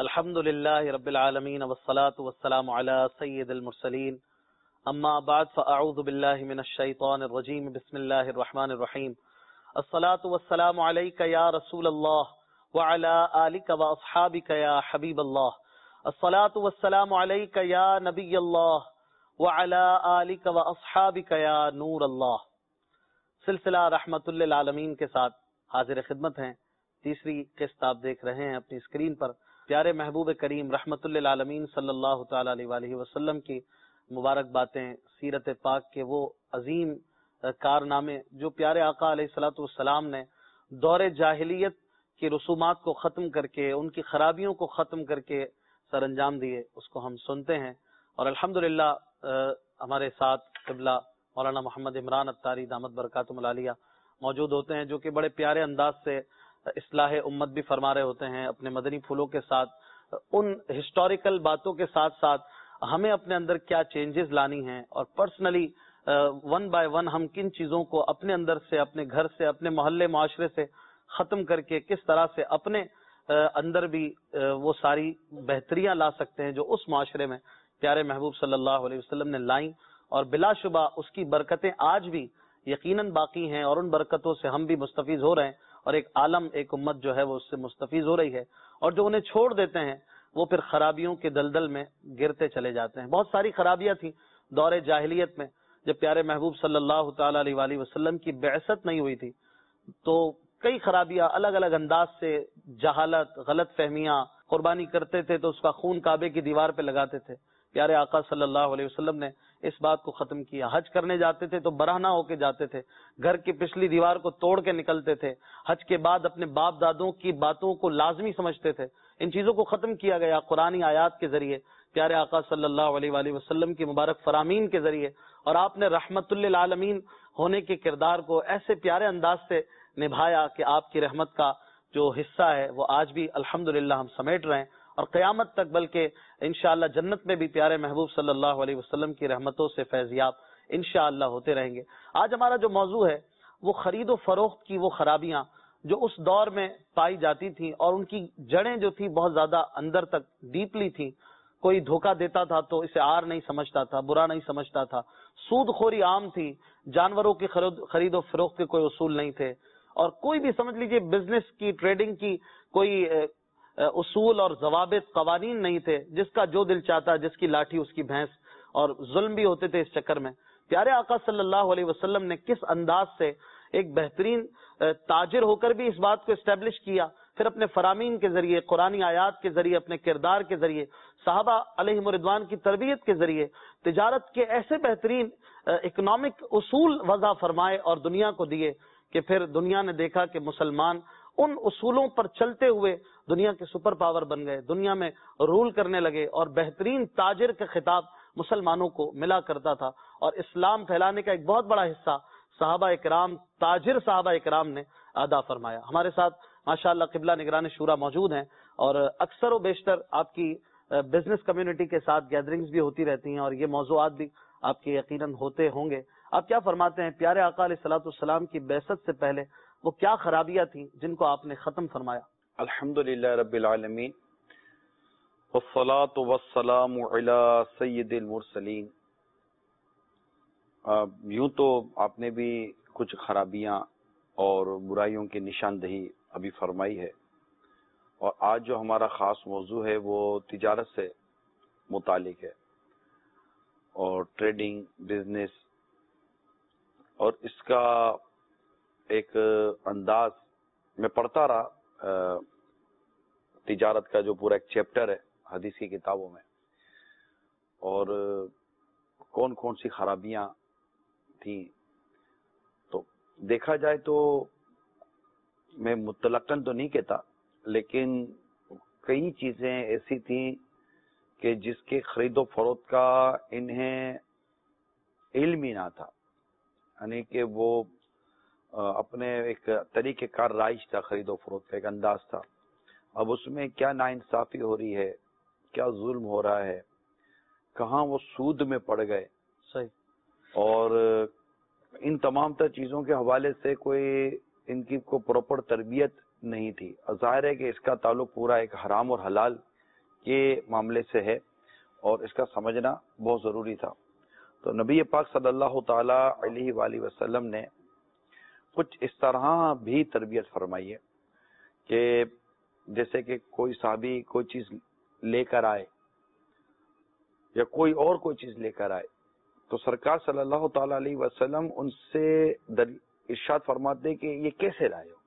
الحمد لله رب العالمين والصلاة والسلام على سيد المرسلين اما بعد فاعوذ بالله من الشيطان الرجيم بسم الله الرحمن الرحيم الصلاة والسلام عليك يا رسول الله وعلى آلك واصحابك يا حبيب الله الصلاة والسلام عليك يا نبي الله وعلى آلك واصحابك يا نور الله. سلسلہ رحمت للعالمین کے ساتھ حاضر خدمت ہیں. تیسری قسط آپ دیکھ رہے ہیں اپنی اسکرین پر. پیارے محبوب کریم رحمت للعالمین صلی اللہ تعالی علیہ وآلہ وسلم کی مبارک باتیں، سیرت پاک کے وہ عظیم کارنامے جو پیارے آقا علیہ الصلوۃ والسلام نے دور جاہلیت کی رسومات کو ختم کر کے، ان کی خرابیوں کو ختم کر کے سر انجام دیے، اس کو ہم سنتے ہیں. اور الحمدللہ ہمارے ساتھ قبلہ مولانا محمد عمران اتاری دامت برکاتہم العالیہ موجود ہوتے ہیں، جو کہ بڑے پیارے انداز سے اصلاح امت بھی فرما رہے ہوتے ہیں اپنے مدنی پھولوں کے ساتھ. ان ہسٹوریکل باتوں کے ساتھ ساتھ ہمیں اپنے اندر کیا چینجز لانی ہیں، اور پرسنلی ون بائی ون ہم کن چیزوں کو اپنے اندر سے، اپنے گھر سے، اپنے محلے معاشرے سے ختم کر کے کس طرح سے اپنے اندر بھی وہ ساری بہتریاں لا سکتے ہیں جو اس معاشرے میں پیارے محبوب صلی اللہ علیہ وسلم نے لائیں. اور بلا شبہ اس کی برکتیں آج بھی یقیناً باقی ہیں، اور ان برکتوں سے ہم بھی مستفیض ہو رہے ہیں، اور ایک عالم، ایک امت جو ہے وہ اس سے مستفیض ہو رہی ہے. اور جو انہیں چھوڑ دیتے ہیں وہ پھر خرابیوں کے دلدل میں گرتے چلے جاتے ہیں. بہت ساری خرابیاں تھیں دور جاہلیت میں، جب پیارے محبوب صلی اللہ تعالی علیہ وآلہ وسلم کی بعثت نہیں ہوئی تھی تو کئی خرابیاں الگ الگ انداز سے، جہالت، غلط فہمیاں، قربانی کرتے تھے تو اس کا خون کعبے کی دیوار پہ لگاتے تھے. پیارے آقا صلی اللہ علیہ وسلم نے اس بات کو ختم کیا. حج کرنے جاتے تھے تو برہنہ ہو کے جاتے تھے، گھر کی پچھلی دیوار کو توڑ کے نکلتے تھے. حج کے بعد اپنے باپ دادوں کی باتوں کو لازمی سمجھتے تھے. ان چیزوں کو ختم کیا گیا قرآنی آیات کے ذریعے، پیارے آقا صلی اللہ علیہ وآلہ وسلم کی مبارک فرامین کے ذریعے. اور آپ نے رحمت للعالمین ہونے کے کردار کو ایسے پیارے انداز سے نبھایا کہ آپ کی رحمت کا جو حصہ ہے وہ آج بھی الحمدللہ ہم سمیٹ رہے ہیں، اور قیامت تک بلکہ انشاءاللہ جنت میں بھی پیارے محبوب صلی اللہ علیہ وسلم کی رحمتوں سے فیضیاب انشاءاللہ ہوتے رہیں گے. آج ہمارا جو موضوع ہے وہ خرید و فروخت کی وہ خرابیاں جو اس دور میں پائی جاتی تھیں، اور ان کی جڑیں جو تھی بہت زیادہ اندر تک ڈیپلی تھیں. کوئی دھوکہ دیتا تھا تو اسے آر نہیں سمجھتا تھا، برا نہیں سمجھتا تھا. سود خوری عام تھی، جانوروں کی خرید و فروخت کے کوئی اصول نہیں تھے، اور کوئی بھی سمجھ لیجئے بزنس کی، ٹریڈنگ کی کوئی اصول اور ضوابط، قوانین نہیں تھے. جس کا جو دل چاہتا، جس کی لاٹھی اس کی بھینس، اور ظلم بھی ہوتے تھے اس چکر میں. پیارے آقا صلی اللہ علیہ وسلم نے کس انداز سے ایک بہترین تاجر ہو کر بھی اس بات کو اسٹیبلش کیا، پھر اپنے فرامین کے ذریعے، قرآنی آیات کے ذریعے، اپنے کردار کے ذریعے، صحابہ علیہم رضوان کی تربیت کے ذریعے تجارت کے ایسے بہترین اکنامک اصول وضع فرمائے اور دنیا کو دیے کہ پھر دنیا نے دیکھا کہ مسلمان ان اصولوں پر چلتے ہوئے دنیا کے سپر پاور بن گئے، دنیا میں رول کرنے لگے، اور بہترین تاجر کا خطاب مسلمانوں کو ملا کرتا تھا. اور اسلام پھیلانے کا ایک بہت بڑا حصہ صحابہ اکرام، تاجر صحابہ اکرام نے ادا فرمایا. ہمارے ساتھ ماشاءاللہ قبلہ نگران شورا موجود ہیں، اور اکثر و بیشتر آپ کی بزنس کمیونٹی کے ساتھ گیدرنگز بھی ہوتی رہتی ہیں، اور یہ موضوعات بھی آپ کے یقیناً ہوتے ہوں گے. آپ کیا فرماتے ہیں پیارے آقا علیہ الصلوۃ والسلام کی بعثت سے پہلے وہ کیا خرابیاں تھیں جن کو آپ نے ختم فرمایا؟ الحمدللہ رب العالمین والصلاة والسلام علی سید المرسلین. یوں تو آپ نے بھی کچھ خرابیاں اور برائیوں کی نشاندہی ابھی فرمائی ہے، اور آج جو ہمارا خاص موضوع ہے وہ تجارت سے متعلق ہے، اور ٹریڈنگ، بزنس، اور اس کا ایک انداز میں پڑھتا رہا تجارت کا جو پورا ایک چیپٹر ہے حدیث کی کتابوں میں، اور کون کون سی خرابیاں تھیں. تو دیکھا جائے تو میں مطلقاً تو نہیں کہتا، لیکن کئی چیزیں ایسی تھیں کہ جس کے خرید و فروخت کا انہیں علم ہی نہ تھا، یعنی کہ وہ اپنے ایک طریقہ کار رائج تھا، خرید و فروخت کا ایک انداز تھا. اب اس میں کیا ناانصافی ہو رہی ہے، کیا ظلم ہو رہا ہے، کہاں وہ سود میں پڑ گئے. صحیح. اور ان تمام تر چیزوں کے حوالے سے کوئی ان کی کو پراپر تربیت نہیں تھی. ظاہر ہے کہ اس کا تعلق پورا ایک حرام اور حلال یہ معاملے سے ہے اور اس کا سمجھنا بہت ضروری تھا. تو نبی پاک صلی اللہ تعالی علیہ وآلہ وسلم نے کچھ اس طرح بھی تربیت فرمائی ہے کہ جیسے کہ کوئی صحابی کوئی چیز لے کر آئے یا کوئی اور کوئی چیز لے کر آئے تو سرکار صلی اللہ تعالی علیہ وسلم ان سے ارشاد فرماتے کہ یہ کیسے لائے ہو.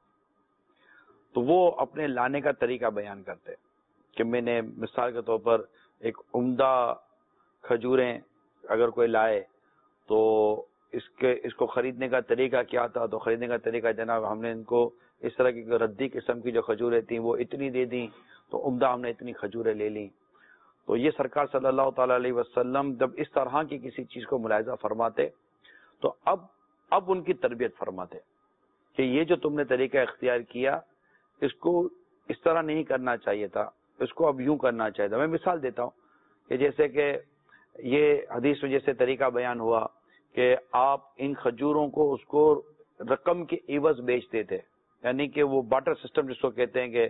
تو وہ اپنے لانے کا طریقہ بیان کرتے کہ میں نے مثال کے طور پر ایک عمدہ کھجوریں اگر کوئی لائے تو اس کو خریدنے کا طریقہ کیا تھا. تو خریدنے کا طریقہ جناب ہم نے ان کو اس طرح کی ردی قسم کی جو کھجوریں تھیں وہ اتنی دے دیں تو عمدہ ہم نے اتنی کھجوریں لے لیں. تو یہ سرکار صلی اللہ تعالی علیہ وسلم جب اس طرح کی کسی چیز کو ملاحظہ فرماتے تو اب ان کی تربیت فرماتے کہ یہ جو تم نے طریقہ اختیار کیا اس کو اس طرح نہیں کرنا چاہیے تھا, اس کو اب یوں کرنا چاہیے تھا. میں مثال دیتا ہوں کہ جیسے کہ یہ حدیث میں جیسے طریقہ بیان ہوا کہ آپ ان کھجوروں کو اس کو رقم کے عوض بیچتے تھے, یعنی کہ وہ بارٹر سسٹم جس کو کہتے ہیں کہ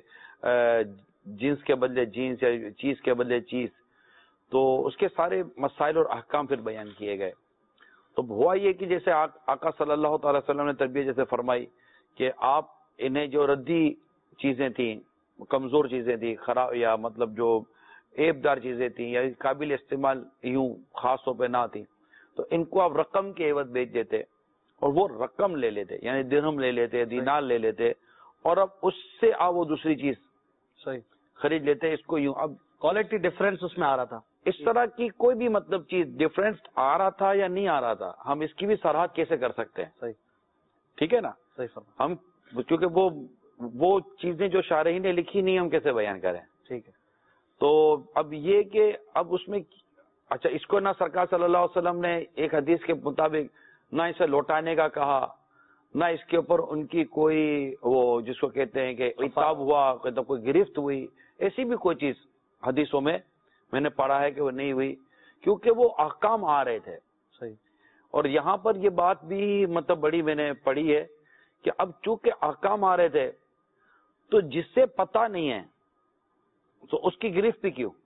جنس کے بدلے جنس یا چیز کے بدلے چیز. تو اس کے سارے مسائل اور احکام پھر بیان کیے گئے. تو ہوا یہ کہ جیسے آقا صلی اللہ تعالی وسلم نے تربیت جیسے فرمائی کہ آپ انہیں جو ردی چیزیں تھیں, کمزور چیزیں تھیں, خراب یا مطلب جو عیب دار چیزیں تھیں یا قابل استعمال یوں خاص طور پہ نہ تھیں, تو ان کو آپ رقم کے عوض بیچ دیتے اور وہ رقم لے لیتے, یعنی درہم لے لیتے, دینار لے لیتے, اور اب اس سے آپ وہ دوسری چیز صحیح خرید لیتے. اس کو یوں اب کوالٹی ڈفرینس اس میں آ رہا تھا. اس طرح کی کوئی بھی مطلب چیز ڈفرینس آ رہا تھا یا نہیں آ رہا تھا, ہم اس کی بھی سراہد کیسے کر سکتے ہیں؟ صحیح, ٹھیک ہے نا. صحیح فرمایا. ہم کیونکہ وہ چیزیں جو شارحین نے لکھی نہیں ہم کیسے بیان کریں؟ ٹھیک ہے. تو اب یہ کہ اب اس میں اچھا اس کو نہ سرکار صلی اللہ علیہ وسلم نے ایک حدیث کے مطابق نہ اسے لوٹانے کا کہا, نہ اس کے اوپر ان کی کوئی وہ جس کو کہتے ہیں کہ عتاب ہوا, کوئی گرفت ہوئی, ایسی بھی کوئی چیز حدیثوں میں نے پڑھا ہے کہ وہ نہیں ہوئی, کیونکہ وہ احکام آ رہے تھے. صحیح. اور یہاں پر یہ بات بھی مطلب بڑی میں نے پڑھی ہے کہ اب چونکہ احکام آ رہے تھے تو جس سے پتہ نہیں ہے تو اس کی گرفت بھی کیوں,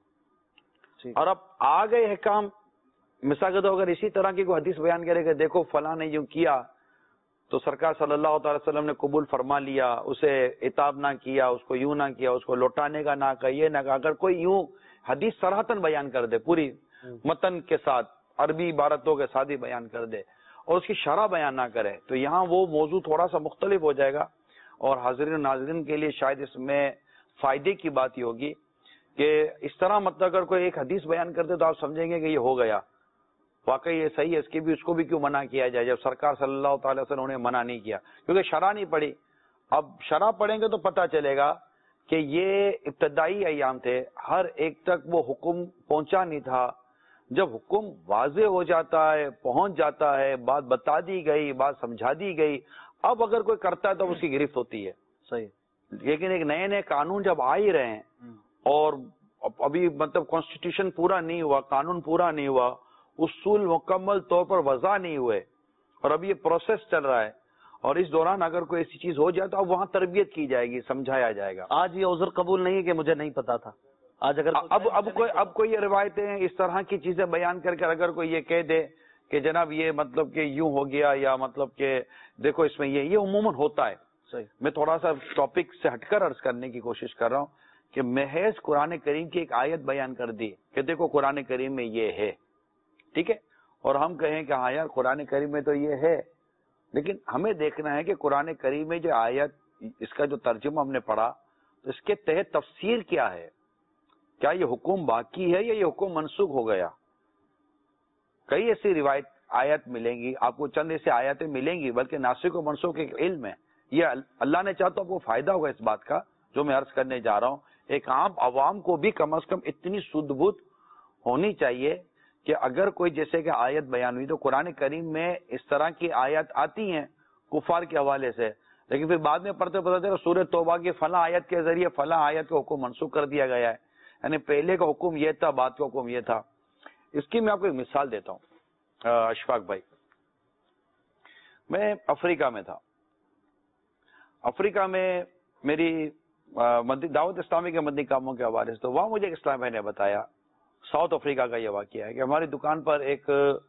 اور اب آ گئے احکام. مثال کے طور اگر اسی طرح کی کوئی حدیث بیان کرے کہ دیکھو فلاں نے یوں کیا تو سرکار صلی اللہ تعالی وسلم نے قبول فرما لیا, اسے عتاب نہ کیا, اس کو یوں نہ کیا, اس کو لوٹانے کا نہ کہا, یہ نہ کہا. اگر کوئی یوں حدیث صراحتاً بیان کر دے پوری متن کے ساتھ, عربی عبارتوں کے ساتھ ہی بیان کر دے اور اس کی شرح بیان نہ کرے, تو یہاں وہ موضوع تھوڑا سا مختلف ہو جائے گا. اور حاضرین و ناظرین کے لیے شاید اس میں فائدے کی بات یہ ہوگی کہ اس طرح مطلب اگر کوئی ایک حدیث بیان کرتے تو آپ سمجھیں گے کہ یہ ہو گیا, واقعی یہ صحیح ہے, اس کی بھی اس کو بھی کیوں منع کیا جائے جب سرکار صلی اللہ تعالی وسلم نے منع نہیں کیا, کیونکہ شرح نہیں پڑھی. اب شرح پڑھیں گے تو پتہ چلے گا کہ یہ ابتدائی ایام تھے, ہر ایک تک وہ حکم پہنچا نہیں تھا. جب حکم واضح ہو جاتا ہے, پہنچ جاتا ہے, بات بتا دی گئی, بات سمجھا دی گئی, اب اگر کوئی کرتا ہے تو اس کی گرفت ہوتی ہے. صحیح. لیکن ایک نئے نئے قانون جب آ ہی رہے ہیں اور ابھی مطلب کانسٹیٹیوشن پورا نہیں ہوا, قانون پورا نہیں ہوا, اصول مکمل طور پر وضع نہیں ہوئے, اور اب یہ پروسیس چل رہا ہے, اور اس دوران اگر کوئی ایسی چیز ہو جائے تو اب وہاں تربیت کی جائے گی, سمجھایا جائے گا. آج یہ عذر قبول نہیں ہے کہ مجھے نہیں پتا تھا. آج اگر اب کوئی یہ روایتیں اس طرح کی چیزیں بیان کر کے اگر کوئی یہ کہہ دے کہ جناب یہ مطلب کہ یوں ہو گیا, یا مطلب کہ دیکھو اس میں یہ عموماً ہوتا ہے. صحیح. میں تھوڑا سا ٹاپک سے ہٹ کر عرض کرنے کی کوشش کر رہا ہوں کہ محض قرآن کریم کی ایک آیت بیان کر دی کہ دیکھو قرآن کریم میں یہ ہے, ٹھیک ہے, اور ہم کہیں کہ ہاں یار قرآن کریم میں تو یہ ہے, لیکن ہمیں دیکھنا ہے کہ قرآن کریم میں جو آیت, اس کا جو ترجمہ ہم نے پڑھا تو اس کے تحت تفسیر کیا ہے. کیا یہ حکم باقی ہے یا یہ حکم منسوخ ہو گیا؟ کئی ایسی روایت آیت ملیں گی آپ کو, چند ایسی آیتیں ملیں گی, بلکہ ناسخ و منسوخ ایک علم ہے. یہ اللہ نے چاہا تو آپ کو فائدہ ہوگا اس بات کا جو میں عرض کرنے جا رہا ہوں. ایک عام عوام کو بھی کم از کم اتنی سدھ بودھ ہونی چاہیے کہ اگر کوئی جیسے کہ آیت بیان ہوئی تو قرآن کریم میں اس طرح کی آیت آتی ہیں کفار کے حوالے سے, لیکن پھر بعد میں پڑھتے پتہ چلا سورہ توبہ کی فلاں آیت کے ذریعے فلاں آیت کا حکم منسوخ کر دیا گیا ہے, یعنی پہلے کا حکم یہ تھا, بعد کا حکم یہ تھا. اس کی میں آپ کو ایک مثال دیتا ہوں. اشفاق بھائی, میں افریقہ میں تھا. افریقہ میں میری دعوت اسلامی کے مدنی کاموں کے حوالے سے، تو وہاں مجھے ایک اسلام بھائی نے بتایا، ساؤتھ افریقہ کا یہ واقعہ ہے کہ ہماری دکان پر ایک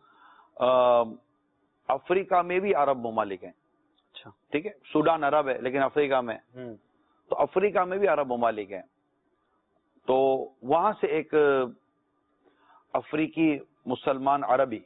افریقہ میں بھی عرب ممالک ہیں، اچھا ٹھیک ہے، سوڈان عرب ہے لیکن افریقہ میں، تو افریقہ میں بھی عرب ممالک ہیں، تو وہاں سے ایک افریقی مسلمان عربی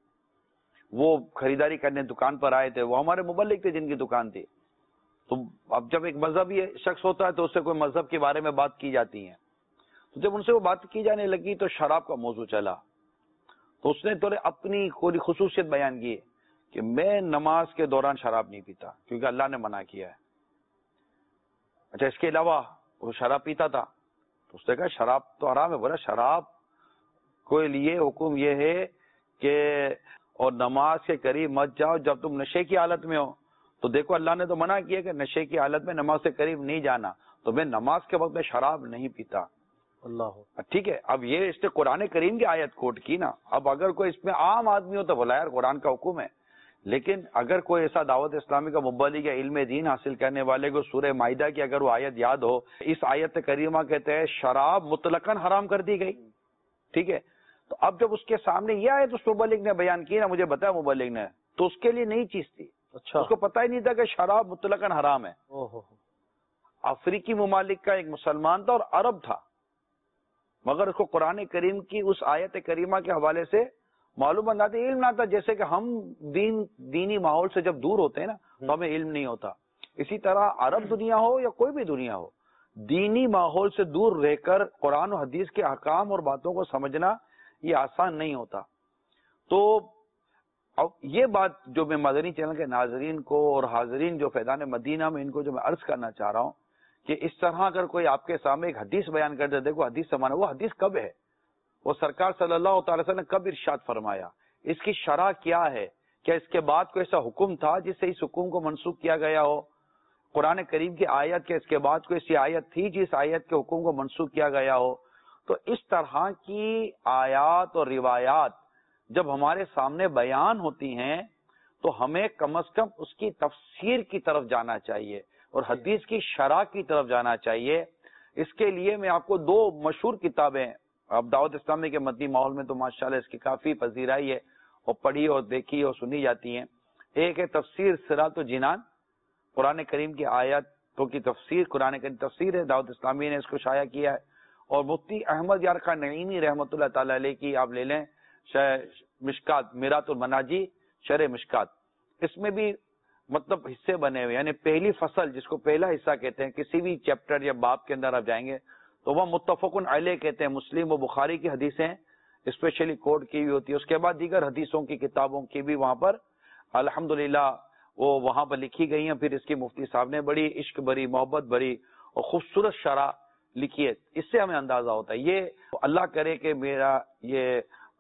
وہ خریداری کرنے دکان پر آئے تھے، وہ ہمارے مبلغ تھے جن کی دکان تھی. تو اب جب ایک مذہبی شخص ہوتا ہے تو اس سے کوئی مذہب کے بارے میں بات کی جاتی ہے، تو جب ان سے وہ بات کی جانے لگی تو شراب کا موضوع چلا، تو اس نے تھوڑے اپنی کوئی خصوصیت بیان کی کہ میں نماز کے دوران شراب نہیں پیتا کیونکہ اللہ نے منع کیا ہے. اچھا اس کے علاوہ وہ شراب پیتا تھا، تو اس نے کہا شراب تو حرام ہے. بولا شراب کے لیے حکم یہ ہے کہ اور نماز کے قریب مت جاؤ جب تم نشے کی حالت میں ہو. تو دیکھو اللہ نے تو منع کیا کہ نشے کی حالت میں نماز سے قریب نہیں جانا، تو میں نماز کے وقت میں شراب نہیں پیتا. اللہ ٹھیک ہے، اب یہ اس نے قرآن کریم کی آیت کوٹ کی نا. اب اگر کوئی اس میں عام آدمی ہو تو بولا یار قرآن کا حکم ہے، لیکن اگر کوئی ایسا دعوت اسلامی کا مبلغ یا علم دین حاصل کرنے والے کو سورہ مائدہ کی اگر وہ آیت یاد ہو، اس آیت کریمہ کے تحت شراب مطلقاً حرام کر دی گئی. ٹھیک ہے، تو اب جب اس کے سامنے یہ آیت اس مبلغ نے بیان کی نا، مجھے بتایا مبلغ نے، تو اس کے لیے نئی چیز تھی. اچھا اس کو پتہ ہی نہیں تھا کہ شراب مطلقاً حرام ہے. افریقی ممالک کا ایک مسلمان تھا اور عرب تھا، مگر اس کو قرآن کریم کی اس آیت کریمہ کے حوالے سے معلوم نہ تھا، علم نہ تھا. جیسے کہ ہم دینی ماحول سے جب دور ہوتے ہیں نا تو ہمیں علم نہیں ہوتا، اسی طرح عرب دنیا ہو یا کوئی بھی دنیا ہو، دینی ماحول سے دور رہ کر قرآن و حدیث کے احکام اور باتوں کو سمجھنا یہ آسان نہیں ہوتا. تو اب یہ بات جو میں مدنی چینل کے ناظرین کو اور حاضرین جو فیضان مدینہ میں ان کو جو میں عرض کرنا چاہ رہا ہوں کہ اس طرح اگر کوئی آپ کے سامنے ایک حدیث بیان کر دے، دیکھو حدیث سمانا، وہ حدیث کب ہے، وہ سرکار صلی اللہ تعالی وسلم نے کب ارشاد فرمایا، اس کی شرح کیا ہے، کیا اس کے بعد کوئی ایسا حکم تھا جس سے اس حکم کو منسوخ کیا گیا ہو، قرآن کریم کی آیت کے اس کے بعد کوئی ایسی آیت تھی جس آیت کے حکم کو منسوخ کیا گیا ہو. تو اس طرح کی آیات اور روایات جب ہمارے سامنے بیان ہوتی ہیں تو ہمیں کم از کم اس کی تفسیر کی طرف جانا چاہیے اور حدیث کی شرح کی طرف جانا چاہیے. اس کے لیے میں آپ کو دو مشہور کتابیں، اب دعوت اسلامی کے مدنی ماحول میں تو ماشاءاللہ اس کی کافی پذیرائی ہے اور پڑھی اور دیکھی اور سنی جاتی ہیں. ایک ہے تفسیر صراط الجنان، قرآن کریم کی آیاتوں کی تفسیر، قرآن کریم تفسیر ہے، دعوت اسلامی نے اس کو شائع کیا ہے. اور مفتی احمد یار خان نعیمی رحمۃ اللہ تعالی علیہ کی آپ لے لیں مشکات، میرات المناجی شرح مشکات، اس میں بھی مطلب حصے بنے ہوئے، یعنی پہلی فصل جس کو پہلا حصہ کہتے ہیں، کسی بھی چیپٹر یا باب کے اندر آپ جائیں گے تو وہ متفقن علیہ کہتے ہیں، مسلم و بخاری کی حدیثیں اسپیشلی کوٹ کی ہوئی ہوتی ہے. اس کے بعد دیگر حدیثوں کی کتابوں کی بھی وہاں پر الحمدللہ وہ وہاں پر لکھی گئی ہیں. پھر اس کی مفتی صاحب نے بڑی عشق بری، محبت بری اور خوبصورت شرح لکھی ہے. اس سے ہمیں اندازہ ہوتا ہے. یہ اللہ کرے کہ میرا یہ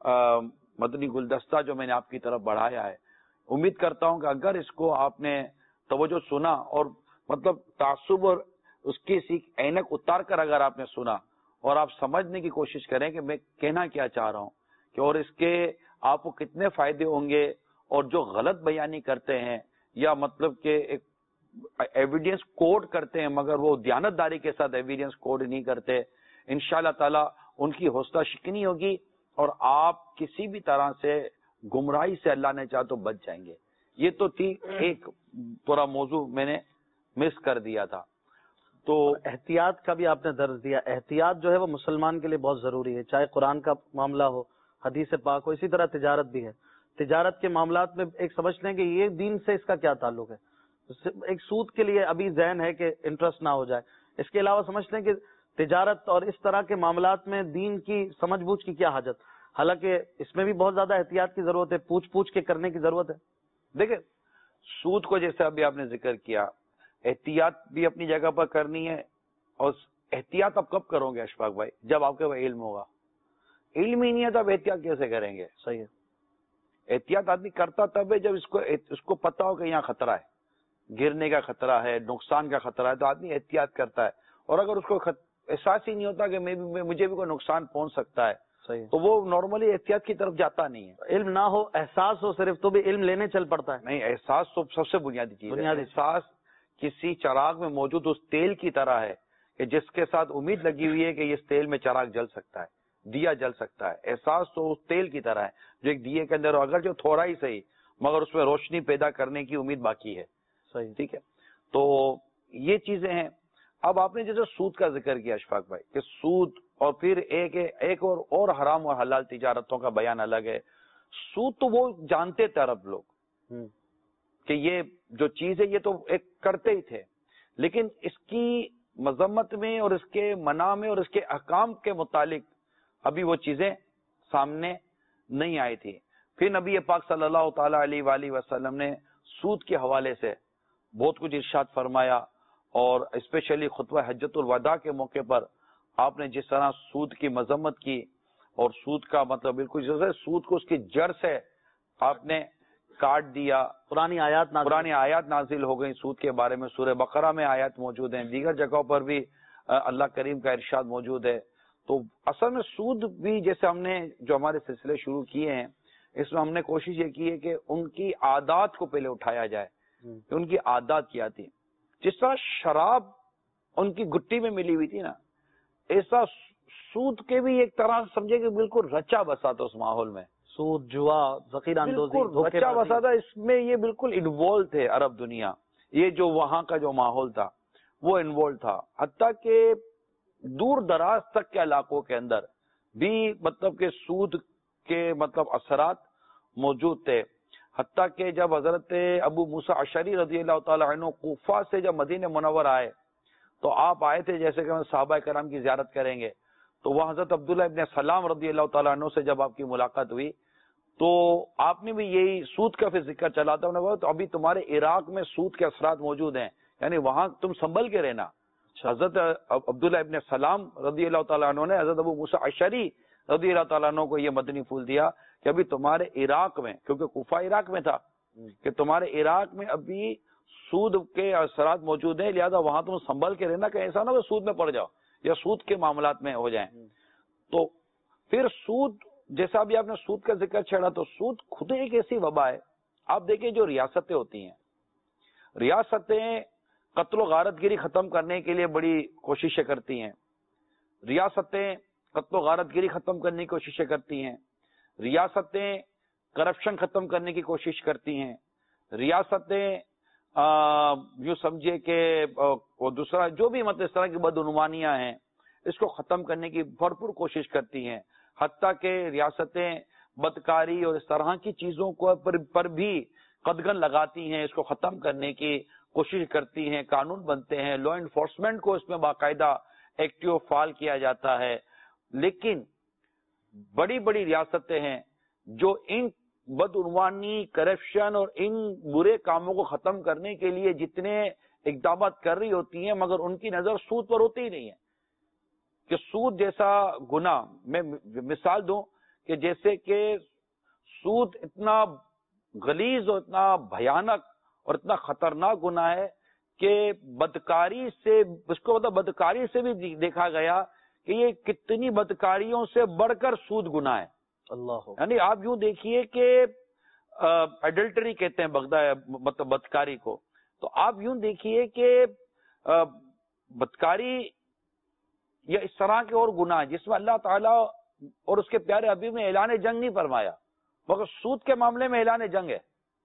مدنی گلدستہ جو میں نے آپ کی طرف بڑھایا ہے، امید کرتا ہوں کہ اگر اس کو آپ نے توجہ سنا اور مطلب تعصب اور اس کی سیکھ اینک اتار کر اگر آپ نے سنا اور آپ سمجھنے کی کوشش کریں کہ میں کہنا کیا چاہ رہا ہوں کہ اور اس کے آپ کو کتنے فائدے ہوں گے، اور جو غلط بیانی کرتے ہیں یا مطلب کہ ایک ایویڈینس کوڈ کرتے ہیں مگر وہ دیانتداری کے ساتھ ایویڈینس کوڈ نہیں کرتے، انشاءاللہ تعالی ان کی حوصلہ شکنی ہوگی اور آپ کسی بھی طرح سے گمراہی سے اللہ نے چاہ تو بچ جائیں گے. یہ تو تھی ایک پورا موضوع میں نے مس کر دیا تھا. تو احتیاط کا بھی آپ نے درس دیا. احتیاط جو ہے وہ مسلمان کے لیے بہت ضروری ہے، چاہے قرآن کا معاملہ ہو، حدیث پاک ہو، اسی طرح تجارت بھی ہے. تجارت کے معاملات میں ایک سمجھ لیں کہ یہ دین سے اس کا کیا تعلق ہے. ایک سود کے لیے ابھی ذہن ہے کہ انٹرسٹ نہ ہو جائے. اس کے علاوہ سمجھ لیں کہ تجارت اور اس طرح کے معاملات میں دین کی سمجھ بوجھ کی کیا حاجت، حالانکہ اس میں بھی بہت زیادہ احتیاط کی ضرورت ہے، پوچھ کے کرنے کی ضرورت ہے. دیکھیں سود کو جیسے ابھی آپ نے ذکر کیا، احتیاط بھی اپنی جگہ پر کرنی ہے. اور احتیاط آپ کب کرو گے اشفاق بھائی؟ جب آپ کے پاس علم ہوگا. علم ہی نہیں ہے تو آپ احتیاط کیسے کریں گے؟ صحیح ہے. احتیاط آدمی کرتا تب ہے جب اس کو پتا ہو کہ یہاں خطرہ ہے، گرنے کا خطرہ ہے، نقصان کا خطرہ ہے، تو آدمی احتیاط کرتا ہے. اور اگر اس کو احساس ہی نہیں ہوتا کہ مجھے بھی کوئی نقصان پہنچ سکتا ہے، صحیح، تو وہ نارملی احتیاط کی طرف جاتا نہیں ہے. علم نہ ہو، احساس ہو صرف، تو بھی علم لینے چل پڑتا ہے. نہیں، احساس تو سب سے بنیادی چیز ہے. احساس کسی چراغ میں موجود اس تیل کی طرح ہے کہ جس کے ساتھ امید لگی ہوئی ہے کہ اس تیل میں چراغ جل سکتا ہے, دیا جل سکتا ہے. احساس تو اس تیل کی طرح ہے جو ایک دیے کے اندر اگر جو تھوڑا ہی صحیح مگر اس میں روشنی پیدا کرنے کی امید باقی ہے. صحیح, ٹھیک ہے. تو یہ چیزیں ہیں. اب آپ نے جیسے سود کا ذکر کیا اشفاق بھائی کہ سود اور پھر ایک اور حرام اور حلال تجارتوں کا بیان الگ ہے. سود تو وہ جانتے تھے عرب لوگ کہ یہ جو چیز ہے یہ تو ایک کرتے ہی تھے, لیکن اس کی مذمت میں اور اس کے منع میں اور اس کے احکام کے متعلق ابھی وہ چیزیں سامنے نہیں آئی تھی. پھر نبی پاک صلی اللہ تعالی علیہ وآلہ وسلم نے سود کے حوالے سے بہت کچھ ارشاد فرمایا, اور اسپیشلی خطبہ حجۃ الوداع کے موقع پر آپ نے جس طرح سود کی مذمت کی اور سود کا مطلب بالکل جیسے سود کو اس کی جڑ سے آپ نے کاٹ دیا. پرانی آیات نازل ہو گئی سود کے بارے میں, سورہ بقرہ میں آیات موجود ہیں, دیگر جگہوں پر بھی اللہ کریم کا ارشاد موجود ہے. تو اصل میں سود بھی جیسے ہم نے جو ہمارے سلسلے شروع کیے ہیں اس میں ہم نے کوشش یہ کی ہے کہ ان کی عادات کو پہلے اٹھایا جائے کہ ان کی عادات کیا تھی. جس طرح شراب ان کی گٹی میں ملی ہوئی تھی نا, ایسا سود کے بھی ایک طرح سمجھے کہ بالکل رچا بسا تھا اس ماحول میں. سود, جوا, ذخیرہ اندوزی, رچا بسا تھا اس میں, یہ بالکل انوالو تھے عرب دنیا. یہ جو وہاں کا جو ماحول تھا وہ انوالو تھا, حتیٰ کہ دور دراز تک کے علاقوں کے اندر بھی مطلب کہ سود کے مطلب اثرات موجود تھے. حتیٰ کہ جب حضرت ابو موسیٰ اشعری رضی اللہ تعالی عنہ کوفہ سے جب مدینہ منور آئے تو آپ آئے تھے جیسے کہ ہم صحابہ کرام کی زیارت کریں گے, تو وہ حضرت عبداللہ ابن سلام رضی اللہ تعالیٰ عنہ سے جب آپ کی ملاقات ہوئی تو آپ نے بھی یہی سود کا پھر ذکر چلا تھا. انہوں نے تو ابھی تمہارے عراق میں سود کے اثرات موجود ہیں, یعنی وہاں تم سنبھل کے رہنا. حضرت عبداللہ ابن سلام رضی اللہ تعالیٰ عنہ نے حضرت ابو موسیٰ اشعری رضی اللہ تعالیٰ عنہ کو یہ مدنی پھول دیا کہ ابھی تمہارے عراق میں, کیونکہ کوفہ عراق میں تھا, کہ تمہارے عراق میں ابھی سود کے اثرات موجود ہیں, لہذا وہاں تم سنبھل کے رہنا کہ ایسا نہ کہ سود میں پڑ جاؤ یا سود کے معاملات میں ہو جائیں. تو پھر سود, جیسا بھی آپ نے سود کا ذکر چھیڑا, تو سود خود ایک ایسی وبا ہے. آپ دیکھیں جو ریاستیں ہوتی ہیں, ریاستیں قتل و غارت گیری ختم کرنے کے لیے بڑی کوششیں کرتی ہیں, ریاستیں قتل و غارت گیری ختم کرنے کی کوششیں کرتی ہیں, ریاستیں کرپشن ختم کرنے کی کوشش کرتی ہیں, ریاستیں یوں سمجھے کہ دوسرا جو بھی مطلب اس طرح کی بدعنوانیاں ہیں اس کو ختم کرنے کی بھرپور کوشش کرتی ہیں. حتیٰ کہ ریاستیں بدکاری اور اس طرح کی چیزوں کو پر بھی قدغن لگاتی ہیں, اس کو ختم کرنے کی کوشش کرتی ہیں, قانون بنتے ہیں, لا انفورسمنٹ کو اس میں باقاعدہ ایکٹیو فعال کیا جاتا ہے. لیکن بڑی بڑی ریاستیں ہیں جو ان بدعنوانی, کرپشن اور ان برے کاموں کو ختم کرنے کے لیے جتنے اقدامات کر رہی ہوتی ہیں مگر ان کی نظر سود پر ہوتی ہی نہیں ہے. کہ سود جیسا گناہ, میں مثال دوں کہ جیسے کہ سود اتنا غلیظ اور اتنا بھیانک اور اتنا خطرناک گناہ ہے کہ بدکاری سے, اس کو مطلب بدکاری سے بھی دیکھا گیا کہ یہ کتنی بدکاریوں سے بڑھ کر سود گناہ ہے. اللہ, یعنی آپ یوں دیکھیے کہ ایڈلٹری کہتے ہیں مطلب بدکاری کو, تو آپ یوں دیکھیے کہ بدکاری یا اس طرح کے اور گناہ جس میں اللہ تعالیٰ اور اس کے پیارے حبیب نے اعلان جنگ نہیں فرمایا, مگر سود کے معاملے میں اعلان جنگ ہے.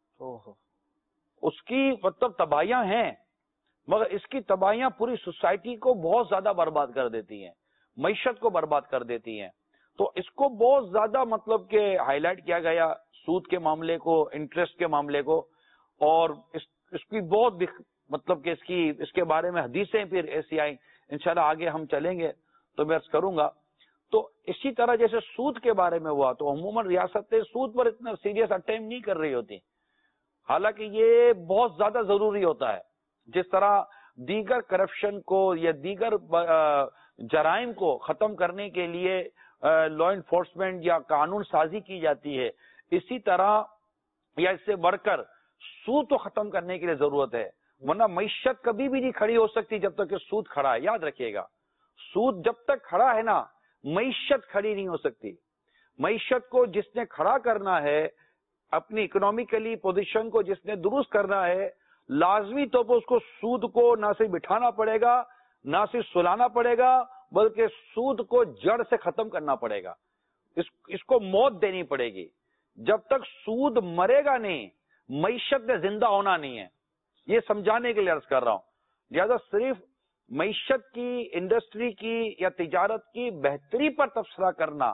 اس کی مطلب تباہیاں ہیں, مگر اس کی تباہیاں پوری سوسائٹی کو بہت زیادہ برباد کر دیتی ہیں, معیشت کو برباد کر دیتی ہیں. تو اس کو بہت زیادہ مطلب کہ ہائی لائٹ کیا گیا سود کے معاملے کو, انٹرسٹ کے معاملے کو, اور اس کی بہت مطلب کہ اس کے بارے میں حدیثیں پھر ایسی آئیں. انشاءاللہ آگے ہم چلیں گے تو میں عرض کروں گا. تو اسی طرح جیسے سود کے بارے میں ہوا تو عموماً ریاستیں سود پر اتنا سیریس اٹیمپٹ نہیں کر رہی ہوتی, حالانکہ یہ بہت زیادہ ضروری ہوتا ہے. جس طرح دیگر کرپشن کو یا دیگر جرائم کو ختم کرنے کے لیے لا انفورسمنٹ یا قانون سازی کی جاتی ہے, اسی طرح یا اس سے بڑھ کر سود تو ختم کرنے کے لیے ضرورت ہے. ورنہ معیشت کبھی بھی نہیں کھڑی ہو سکتی جب تک کہ سود کھڑا ہے. یاد رکھیے گا, سود جب تک کھڑا ہے نا معیشت کھڑی نہیں ہو سکتی. معیشت کو جس نے کھڑا کرنا ہے, اپنی اکنامیکلی پوزیشن کو جس نے درست کرنا ہے, لازمی طور پر اس کو سود کو نہ صرف بٹھانا پڑے گا, نہ صرف سلانا پڑے گا بلکہ سود کو جڑ سے ختم کرنا پڑے گا، اس کو موت دینی پڑے گی۔ جب تک سود مرے گا نہیں، معیشت میں زندہ ہونا نہیں ہے، یہ سمجھانے کے لیے عرض کر رہا ہوں۔ لہٰذا صرف معیشت کی، انڈسٹری کی یا تجارت کی بہتری پر تبصرہ کرنا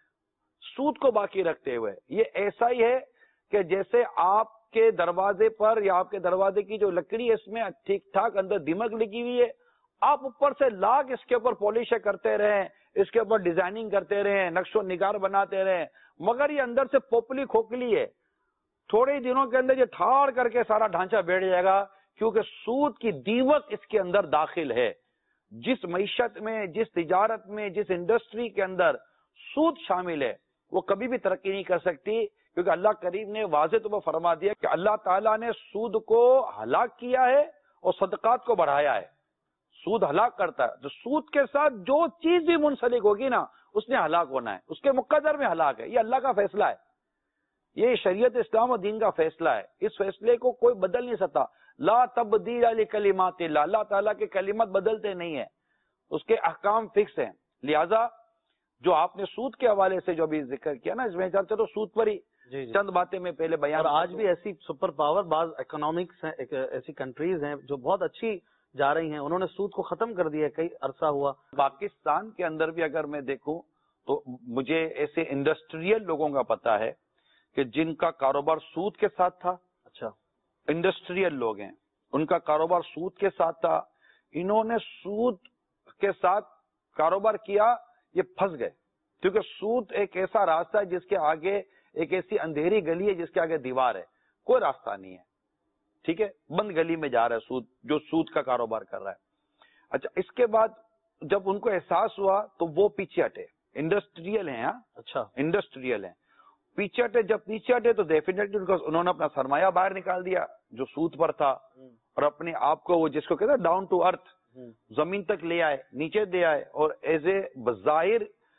سود کو باقی رکھتے ہوئے، یہ ایسا ہی ہے کہ جیسے آپ کے دروازے پر یا آپ کے دروازے کی جو لکڑی ہے اس میں ٹھیک ٹھاک اندر دیمک لگی ہوئی ہے، آپ اوپر سے لاکھ اس کے اوپر پالش کرتے رہیں، اس کے اوپر ڈیزائننگ کرتے رہیں، نقش و نگار بناتے رہیں، مگر یہ اندر سے پوپلی کھوکھلی ہے، تھوڑے ہی دنوں کے اندر یہ ٹھاڑ کر کے سارا ڈھانچہ بیٹھ جائے گا، کیونکہ سود کی دیمک اس کے اندر داخل ہے۔ جس معیشت میں، جس تجارت میں، جس انڈسٹری کے اندر سود شامل ہے وہ کبھی بھی ترقی نہیں کر سکتی، کیونکہ اللہ کریم نے واضح طور پر فرما دیا کہ اللہ تعالیٰ نے سود کو ہلاک کیا ہے اور صدقات کو بڑھایا ہے۔ سود ہلاک کرتا ہے، تو سود کے ساتھ جو چیز بھی منسلک ہوگی نا اس نے ہلاک ہونا ہے، اس کے مقدر میں ہلاک ہے۔ یہ اللہ کا فیصلہ ہے، یہ شریعت اسلام و دین کا فیصلہ ہے، اس فیصلے کو کوئی بدل نہیں سکتا۔ لا تبدیل لکلمات اللہ، اللہ تعالیٰ کے کلمات بدلتے نہیں ہیں، اس کے احکام فکس ہیں۔ لہذا جو آپ نے سود کے حوالے سے جو ابھی ذکر کیا نا، اس میں چلتے تو سود پر ہی چند باتیں میں پہلے بیان، اور آج بھی ایسی سپر پاور بعض اکنامکس ہیں، ایسی کنٹریز ہیں جو بہت اچھی جا رہی ہیں، انہوں نے سود کو ختم کر دیا، کئی عرصہ ہوا۔ پاکستان کے اندر بھی اگر میں دیکھوں تو مجھے ایسے انڈسٹریل لوگوں کا پتا ہے کہ جن کا کاروبار سود کے ساتھ تھا۔ اچھا، انڈسٹریل لوگ ہیں، ان کا کاروبار سود کے ساتھ تھا، انہوں نے سود کے ساتھ کاروبار کیا، یہ پھنس گئے، کیونکہ سود ایک ایسا راستہ ہے جس کے آگے ایک ایسی اندھیری گلی ہے جس کے آگے دیوار ہے، کوئی راستہ نہیں ہے، ٹھیک ہے، بند گلی میں جا رہا ہے سود، جو سود کا کاروبار کر رہا ہے۔ اچھا، اس کے بعد جب ان کو احساس ہوا تو وہ پیچھے ہٹے، انڈسٹریل ہیں، ہاں اچھا، انڈسٹریل ہیں، پیچھے ہٹے۔ جب پیچھے ہٹے تو ڈیفینیٹلی انہوں نے اپنا سرمایہ باہر نکال دیا جو سود پر تھا، اور اپنے آپ کو وہ جس کو کہتے ہیں ڈاؤن ٹو ارتھ، زمین تک لے آئے، نیچے دے آئے، اور ایز اے بظاہر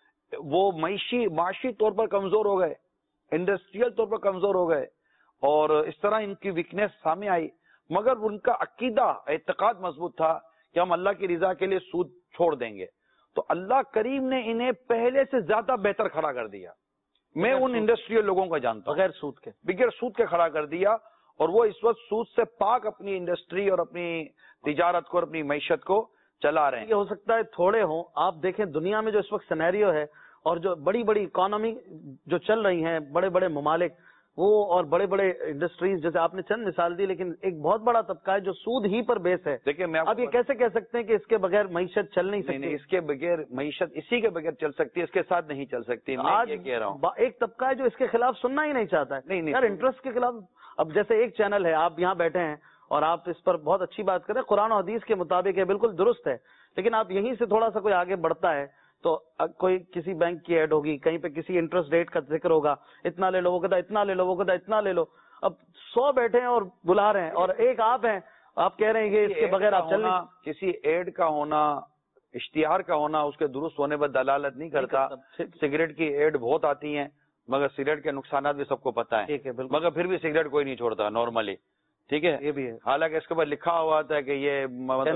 وہ معاشی طور پر کمزور ہو گئے، انڈسٹریل طور پر کمزور ہو گئے، اور اس طرح ان کی ویکنیس سامنے آئی، مگر ان کا عقیدہ، اعتقاد مضبوط تھا کہ ہم اللہ کی رضا کے لیے سود چھوڑ دیں گے، تو اللہ کریم نے انہیں پہلے سے زیادہ بہتر کھڑا کر دیا۔ میں ان انڈسٹریل لوگوں کا جانتا ہوں، بغیر سود کے کھڑا کر دیا، اور وہ اس وقت سود سے پاک اپنی انڈسٹری اور اپنی تجارت کو اور اپنی معیشت کو چلا رہے ہیں۔ یہ ہو سکتا ہے تھوڑے ہوں، آپ دیکھیں دنیا میں جو اس وقت سینیریو ہے اور جو بڑی بڑی اکانومی جو چل رہی ہیں، بڑے بڑے ممالک وہ اور بڑے بڑے انڈسٹریز، جیسے آپ نے چند مثال دی، لیکن ایک بہت بڑا طبقہ ہے جو سود ہی پر بیس ہے۔ دیکھیں، میں اب یہ کیسے کہہ سکتے ہیں کہ اس کے بغیر معیشت چل نہیں سکتی؟ اس کے بغیر معیشت اسی کے بغیر چل سکتی ہے، اس کے ساتھ نہیں چل سکتی۔ آج یہ کہہ رہا ہوں، ایک طبقہ ہے جو اس کے خلاف سننا ہی نہیں چاہتا ہے، نہیں یار انٹرسٹ کے خلاف۔ اب جیسے ایک چینل ہے، آپ یہاں بیٹھے ہیں اور آپ اس پر بہت اچھی بات کریں، قرآن و حدیث کے مطابق ہے، بالکل درست ہے، لیکن آپ یہیں سے تھوڑا سا کوئی آگے بڑھتا ہے تو کوئی کسی بینک کی ایڈ ہوگی، کہیں پہ کسی انٹرسٹ ریٹ کا ذکر ہوگا، اتنا لے لو، وہ کہتا اتنا لے لو، وہ کہتا اتنا لے لو۔ اب 100 بیٹھے ہیں اور بلا رہے ہیں، اور ایک آپ ہیں، آپ کہہ رہے ہیں کہ اس کے بغیر آپ چل نہیں۔ کسی ایڈ کا ہونا، اشتہار کا ہونا اس کے درست ہونے پر دلالت نہیں کرتا۔ سگریٹ کی ایڈ بہت آتی ہیں، مگر سگریٹ کے نقصانات بھی سب کو پتا ہے، مگر پھر بھی سگریٹ کوئی نہیں چھوڑتا نارملی، ٹھیک ہے، یہ بھی ہے۔ حالانکہ اس کے اوپر لکھا ہوا تھا کہ یہ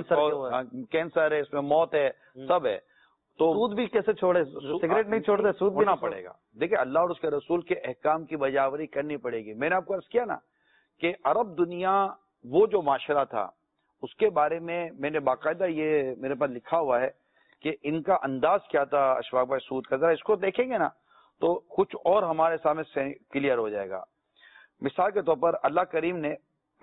کینسر ہے، اس میں موت ہے، سب ہے۔ تو سود بھی کیسے چھوڑے؟ سگریٹ نہیں چھوڑتے، سود ہونا پڑے گا۔ دیکھیں، اللہ اور اس کے رسول کے احکام کی بجاوری کرنی پڑے گی۔ میں نے آپ کو عرض کیا نا کہ عرب دنیا وہ جو معاشرہ تھا اس کے بارے میں نے باقاعدہ یہ میرے پاس لکھا ہوا ہے کہ ان کا انداز کیا تھا اشفاق بھائی سود کا، ذرا اس کو دیکھیں گے نا تو کچھ اور ہمارے سامنے کلیئر ہو جائے گا۔ مثال کے طور پر اللہ کریم نے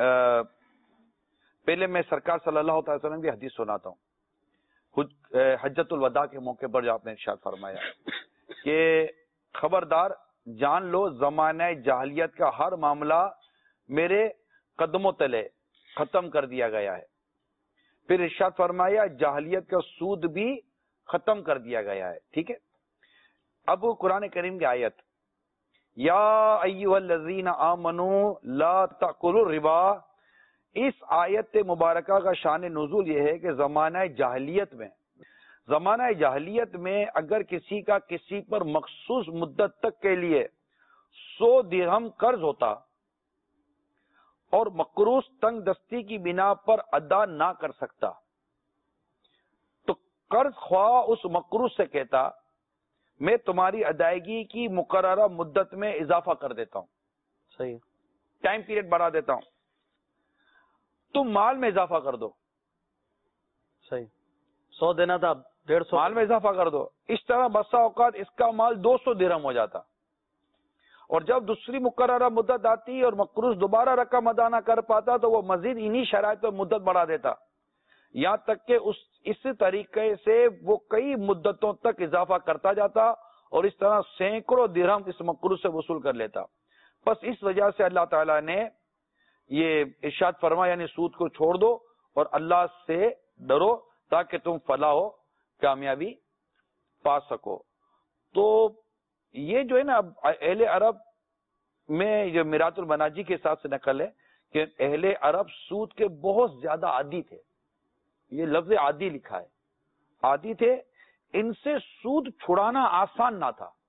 پہلے میں سرکار صلی اللہ علیہ وسلم کی حدیث سناتا ہوں، حجت الوداع کے موقع پر جو آپ نے ارشاد فرمایا کہ خبردار جان لو زمانہ جاہلیت کا ہر معاملہ میرے قدموں تلے ختم کر دیا گیا ہے۔ پھر ارشاد فرمایا جاہلیت کا سود بھی ختم کر دیا گیا ہے، ٹھیک ہے۔ اب قرآن کریم کی آیت یا ایھا الذین آمنوا لا تأکلوا الربا، اس آیت مبارکہ کا شان نزول یہ ہے کہ زمانہ جاہلیت میں اگر کسی کا کسی پر مخصوص مدت تک کے لیے 100 درہم قرض ہوتا اور مقروض تنگ دستی کی بنا پر ادا نہ کر سکتا قرض خواہ اس مقروض سے کہتا میں تمہاری ادائیگی کی مقررہ مدت میں اضافہ کر دیتا ہوں، صحیح، ٹائم پیریڈ بڑھا دیتا ہوں، تم مال میں اضافہ کر دو، صحیح، 100 دینا تھا 150 مال میں اضافہ کر دو. اس طرح بسا اوقات اس کا مال 200 درہم ہو جاتا، اور جب دوسری مقررہ مدت آتی اور مقروض دوبارہ رقم ادا نہ کر پاتا تو وہ مزید انہی شرائط پر مدت بڑھا دیتا، یہاں تک کہ اس طریقے سے وہ کئی مدتوں تک اضافہ کرتا جاتا اور اس طرح سینکڑوں درہم اس مقروض سے وصول کر لیتا. بس اس وجہ سے اللہ تعالیٰ نے یہ ارشاد فرمایا یعنی سود کو چھوڑ دو اور اللہ سے ڈرو تاکہ تم فلاح و کامیابی پا سکو. تو یہ جو ہے نا اہل عرب میں جو میرات المناجی کے حساب سے نقل ہے کہ اہل عرب سود کے بہت زیادہ عادی تھے. یہ لفظ عادی لکھا ہے، عادی تھے، ان سے سود چھڑانا آسان نہ تھا،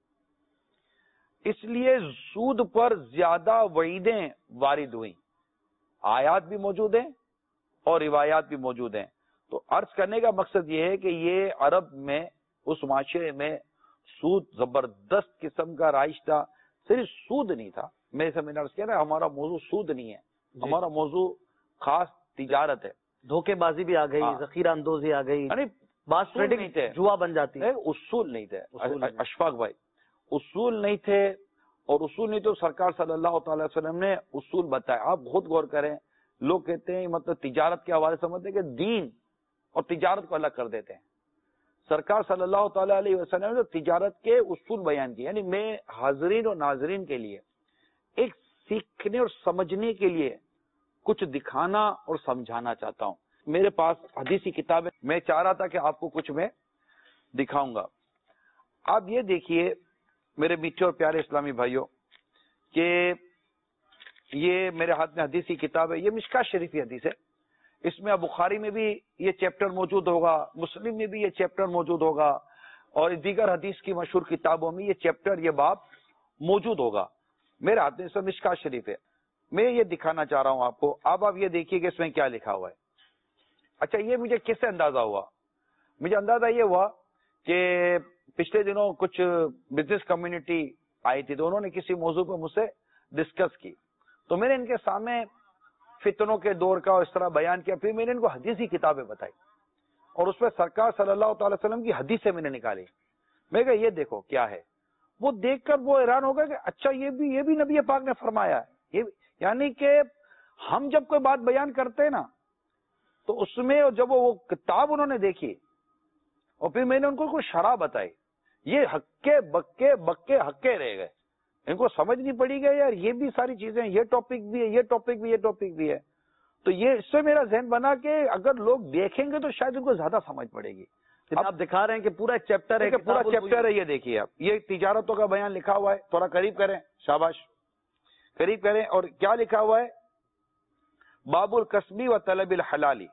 اس لیے سود پر زیادہ وعیدیں وارد ہوئیں، آیات بھی موجود ہیں اور روایات بھی موجود ہیں. تو عرض کرنے کا مقصد یہ ہے کہ یہ عرب میں اس معاشرے میں سود زبردست قسم کا رائج تھا. صرف سود نہیں تھا، میں نے عرض کیا نا ہمارا موضوع سود نہیں ہے، ہمارا موضوع خاص تجارت ہے. دھوکے بازی بھی آ گئی، ذخیرہ اندوزی آ گئی، یعنی بعض ٹریڈنگ تھے، جوا بن جاتی ہے. اصول نہیں تھے اشفاق بھائی، اصول نہیں تھے. اور اصول نہیں تو سرکار صلی اللہ تعالی وسلم نے اصول بتایا. آپ خود غور کریں، لوگ کہتے ہیں مطلب تجارت کے حوالے سے سمجھتے ہیں کہ دین اور تجارت کو الگ کر دیتے ہیں. سرکار صلی اللہ تعالی علیہ وسلم نے تجارت کے اصول بیان کیے. یعنی میں حاضرین اور ناظرین کے لیے ایک سیکھنے اور سمجھنے کے لیے کچھ دکھانا اور سمجھانا چاہتا ہوں. میرے پاس حدیثی کتاب ہے، میں چاہ رہا تھا کہ آپ کو کچھ میں دکھاؤں گا. آپ یہ دیکھیے میرے میٹھے اور پیارے اسلامی بھائیوں کہ یہ میرے ہاتھ میں حدیثی کتاب ہے، یہ مشکات شریفی حدیث ہے. اس میں بخاری میں بھی یہ چیپٹر موجود ہوگا، مسلم میں بھی یہ چیپٹر موجود ہوگا، اور دیگر حدیث کی مشہور کتابوں میں یہ چیپٹر یہ باب موجود ہوگا. میرے ہاتھ میں اس میں مشکات شریف ہے. میں یہ دکھانا چاہ رہا ہوں آپ کو. اب آپ یہ دیکھیے کہ اس میں کیا لکھا ہوا ہے. اچھا، یہ مجھے کس سے اندازہ ہوا؟ مجھے اندازہ یہ ہوا کہ پچھلے دنوں کچھ بزنس کمیونٹی آئی تھی تو انہوں نے کسی موضوع پر مجھ سے ڈسکس کی، تو میں نے ان کے سامنے فتنوں کے دور کا اس طرح بیان کیا. پھر میں نے ان کو حدیثی کتابیں بتائی اور اس میں سرکار صلی اللہ تعالی وسلم کی حدیثیں میں نے نکالی. میں کہا یہ دیکھو کیا ہے. وہ دیکھ کر وہ حیران ہو گئے کہ اچھا یہ بھی نبی پاک نے فرمایا ہے. یعنی کہ ہم جب کوئی بات بیان کرتے ہیں نا تو اس میں جب وہ کتاب انہوں نے دیکھی اور پھر میں نے ان کو کوئی شرح بتائی، یہ ہکے بکے ہکے رہ گئے. ان کو سمجھ نہیں پڑی گئی یار یہ بھی ساری چیزیں، یہ ٹاپک بھی ہے، یہ ٹاپک بھی، یہ ٹاپک بھی ہے. تو یہ اس سے میرا ذہن بنا کہ اگر لوگ دیکھیں گے تو شاید ان کو زیادہ سمجھ پڑے گی. آپ دکھا رہے ہیں کہ پورا چیپٹر ہے، پورا چیپٹر ہے. یہ دیکھیے آپ، یہ تجارتوں کا بیان لکھا ہوا ہے. تھوڑا قریب کریں، شاباش، قریب کریں. اور کیا لکھا ہوا ہے؟ باب الکسبی و طلب الحلالی.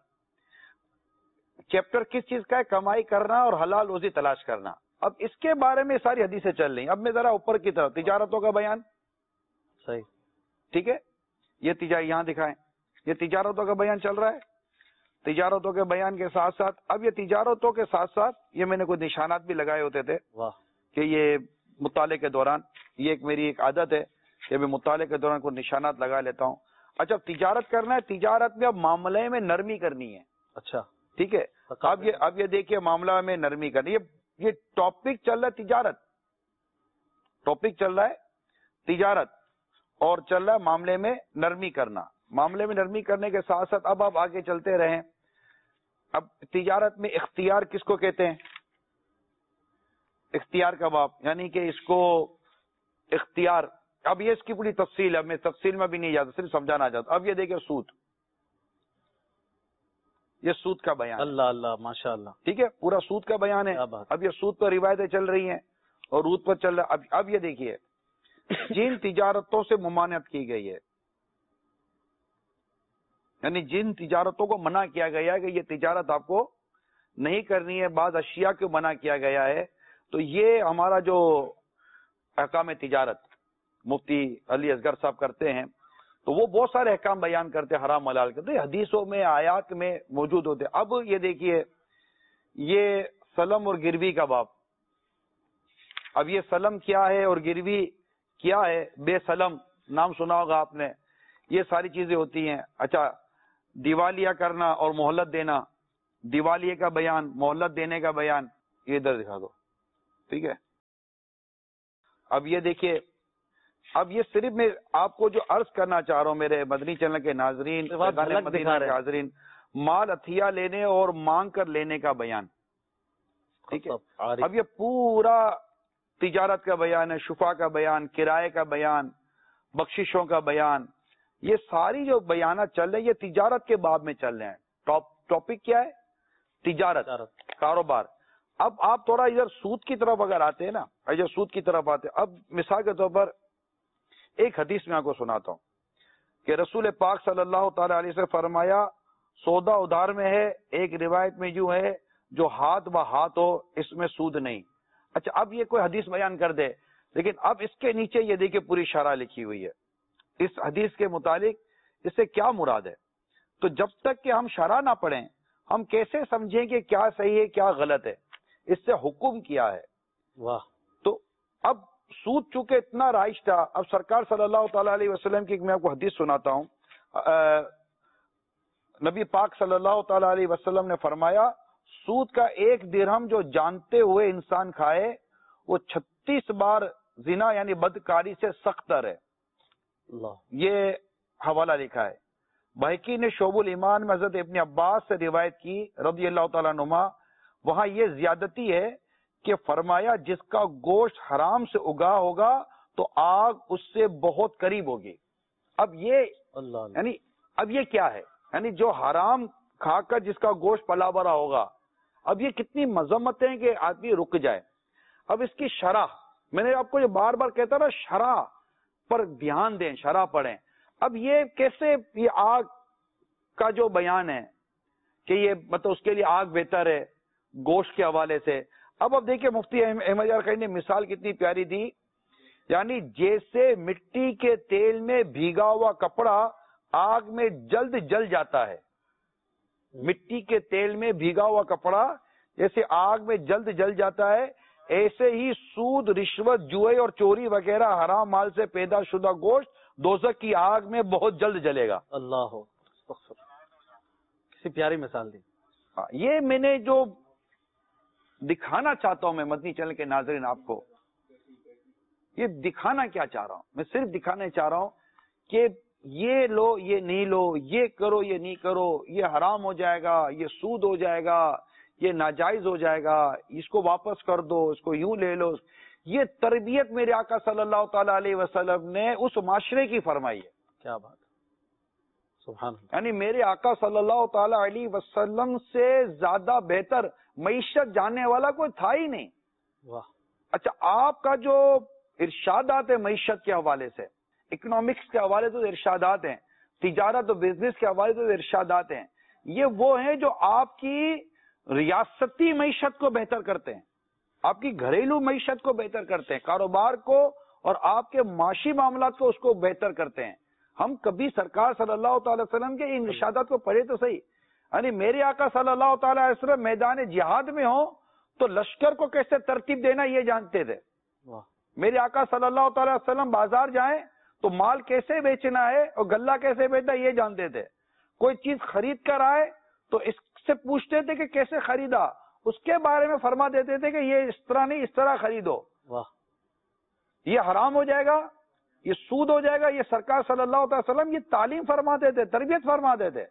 چیپٹر کس چیز کا ہے؟ کمائی کرنا اور حلال روزی تلاش کرنا. اب اس کے بارے میں ساری حدیثیں چل رہی ہیں. اب میں ذرا اوپر کی طرف تجارتوں کا بیان، صحیح، ٹھیک ہے، یہ یہاں دکھائیں، یہ تجارتوں کا بیان چل رہا ہے. تجارتوں کے بیان کے ساتھ ساتھ اب یہ تجارتوں کے ساتھ ساتھ یہ میں نے کوئی نشانات بھی لگائے ہوتے تھے. واہ، کہ یہ مطالعے کے دوران، یہ میری ایک عادت ہے کہ میں مطالعے کے دوران کوئی نشانات لگا لیتا ہوں. اچھا، تجارت کرنا ہے، تجارت میں اب معاملے میں نرمی کرنی ہے. اچھا، ٹھیک ہے. اب یہ دیکھیے معاملہ میں نرمی کرنی. یہ ٹاپک چل رہا ہے تجارت، ٹاپک چل رہا ہے تجارت اور چل رہا ہے معاملے میں نرمی کرنا. معاملے میں نرمی کرنے کے ساتھ ساتھ اب آپ آگے چلتے رہیں. اب تجارت میں اختیار کس کو کہتے ہیں؟ اختیار کا باب، یعنی کہ اس کو اختیار. اب یہ اس کی پوری تفصیل ہے، میں تفصیل میں بھی نہیں جاتا، صرف سمجھانا چاہتا. اب یہ دیکھیں سود، یہ سود کا بیان. اللہ اللہ، ماشاء اللہ، ٹھیک ہے، پورا سود کا بیان ہے. اب یہ سود پر روایتیں چل رہی ہیں اور سود پر چل رہا. اب یہ دیکھیے جن تجارتوں سے ممانعت کی گئی ہے، یعنی جن تجارتوں کو منع کیا گیا ہے کہ یہ تجارت آپ کو نہیں کرنی ہے، بعض اشیاء کو منع کیا گیا ہے. تو یہ ہمارا جو احکام تجارت مفتی علی اصغر صاحب کرتے ہیں تو وہ بہت سارے احکام بیان کرتے ہیں، حرام حلال کے، تو حدیثوں میں آیات میں موجود ہوتے. اب یہ دیکھیے یہ سلم اور گروی کا باب. اب یہ سلم کیا ہے اور گروی کیا ہے؟ بے سلم نام سنا ہوگا آپ نے. یہ ساری چیزیں ہوتی ہیں. اچھا، دیوالیہ کرنا اور مہلت دینا، دیوالیے کا بیان، مہلت دینے کا بیان، یہ ادھر دکھا دو. ٹھیک ہے. اب یہ دیکھیے، اب یہ صرف میں آپ کو جو عرض کرنا چاہ رہا ہوں میرے مدنی چینل کے ناظرین، مدینہ کے حاضرین، مال عطیہ لینے اور مانگ کر لینے کا بیان. ٹھیک ہے. اب یہ پورا تجارت کا بیان ہے، شفا کا بیان، کرائے کا بیان، بخششوں کا بیان. یہ ساری جو بیانات چل رہے ہیں یہ تجارت کے باب میں چل رہے ہیں. ٹاپک کیا ہے؟ تجارت، کاروبار. اب آپ تھوڑا ادھر سود کی طرف اگر آتے ہیں نا، ادھر سود کی طرف آتے ہیں. اب مثال کے طور پر ایک حدیث میں آپ کو سناتا ہوں کہ رسول پاک صلی اللہ تعالی علیہ وسلم فرمایا، سودا ادھار میں ہے. ایک روایت میں یوں ہے، جو ہاتھ با ہاتھ ہو اس میں سود نہیں. اچھا، اب یہ کوئی حدیث بیان کر دے، لیکن اب اس کے نیچے یہ دیکھیں پوری شرح لکھی ہوئی ہے اس حدیث کے متعلق. اس سے کیا مراد ہے؟ تو جب تک کہ ہم شرح نہ پڑھیں ہم کیسے سمجھیں کہ کیا صحیح ہے کیا غلط ہے؟ اس سے حکم کیا ہے. واہ. تو اب سود چونکہ اتنا رائج تھا، اب سرکار صلی اللہ تعالی علیہ وسلم کی میں آپ کو حدیث سناتا ہوں. نبی پاک صلی اللہ تعالی علیہ وسلم نے فرمایا، سود کا ایک درہم جو جانتے ہوئے انسان کھائے وہ 36 بار زنا یعنی بدکاری سے سخت تر ہے. اللہ. یہ حوالہ لکھا ہے. بحقی نے شعب الایمان میں حضرت ابن عباس سے روایت کی رضی اللہ تعالیٰ عنہما. وہاں یہ زیادتی ہے کہ فرمایا، جس کا گوشت حرام سے اگا ہوگا تو آگ اس سے بہت قریب ہوگی. اب یہ اللہ، یعنی اب یہ کیا ہے؟ یعنی جو حرام کھا کر جس کا گوشت پلا بھرا ہوگا. اب یہ کتنی مذمت ہے کہ آدمی رک جائے. اب اس کی شرح میں نے آپ کو یہ بار بار کہتا نا، شرح پر دھیان دیں، شرح پڑھیں. اب یہ کیسے یہ آگ کا جو بیان ہے کہ یہ مطلب اس کے لیے آگ بہتر ہے گوشت کے حوالے سے. اب دیکھیں مفتی احمد یار خیر نے مثال کتنی پیاری دی. یعنی جیسے مٹی کے تیل میں بھیگا ہوا کپڑا آگ میں جلد جل جاتا ہے، مٹی کے تیل میں بھیگا ہوا کپڑا جیسے آگ میں جلد جل جاتا ہے، ایسے ہی سود، رشوت، جوئے اور چوری وغیرہ حرام مال سے پیدا شدہ گوشت دوزخ کی آگ میں بہت جلد جلے گا. اللہ کسی پیاری مثال دی. یہ میں نے جو دکھانا چاہتا ہوں میں مدنی چینل کے ناظرین آپ کو، یہ دکھانا کیا چاہ رہا ہوں؟ میں صرف دکھانا چاہ رہا ہوں کہ یہ لو یہ نہیں لو، یہ کرو یہ نہیں کرو، یہ حرام ہو جائے گا، یہ سود ہو جائے گا، یہ ناجائز ہو جائے گا، اس کو واپس کر دو، اس کو یوں لے لو. یہ تربیت میرے آقا صلی اللہ تعالی علیہ وسلم نے اس معاشرے کی فرمائی ہے. کیا بات ہے، سبحان اللہ. یعنی میرے آقا صلی اللہ تعالی علیہ وسلم سے زیادہ بہتر معیشت جاننے والا کوئی تھا ہی نہیں. واہ. اچھا، آپ کا جو ارشادات ہے معیشت کے حوالے سے، اکنامکس کے حوالے سے ارشادات ہیں، تجارت و بزنس کے حوالے سے ارشادات ہیں، یہ وہ ہیں جو آپ کی ریاستی معیشت کو بہتر کرتے ہیں، آپ کی گھریلو معیشت کو بہتر کرتے ہیں، کاروبار کو اور آپ کے معاشی معاملات کو اس کو بہتر کرتے ہیں. ہم کبھی سرکار صلی اللہ تعالی وسلم کے ان ارشادات کو پڑھے تو صحیح. یعنی میرے آقا صلی اللہ تعالی علیہ وسلم میدان جہاد میں ہوں تو لشکر کو کیسے ترتیب دینا یہ جانتے تھے. میرے آقا صلی اللہ تعالی وسلم بازار جائیں تو مال کیسے بیچنا ہے اور غلہ کیسے بیچنا یہ جانتے تھے. کوئی چیز خرید کر آئے تو اس سے پوچھتے تھے کہ کیسے خریدا، اس کے بارے میں فرما دیتے تھے کہ یہ اس طرح نہیں اس طرح خریدو. واہ. یہ حرام ہو جائے گا، یہ سود ہو جائے گا. یہ سرکار صلی اللہ علیہ وسلم یہ تعلیم فرماتے تھے، تربیت فرماتے تھے.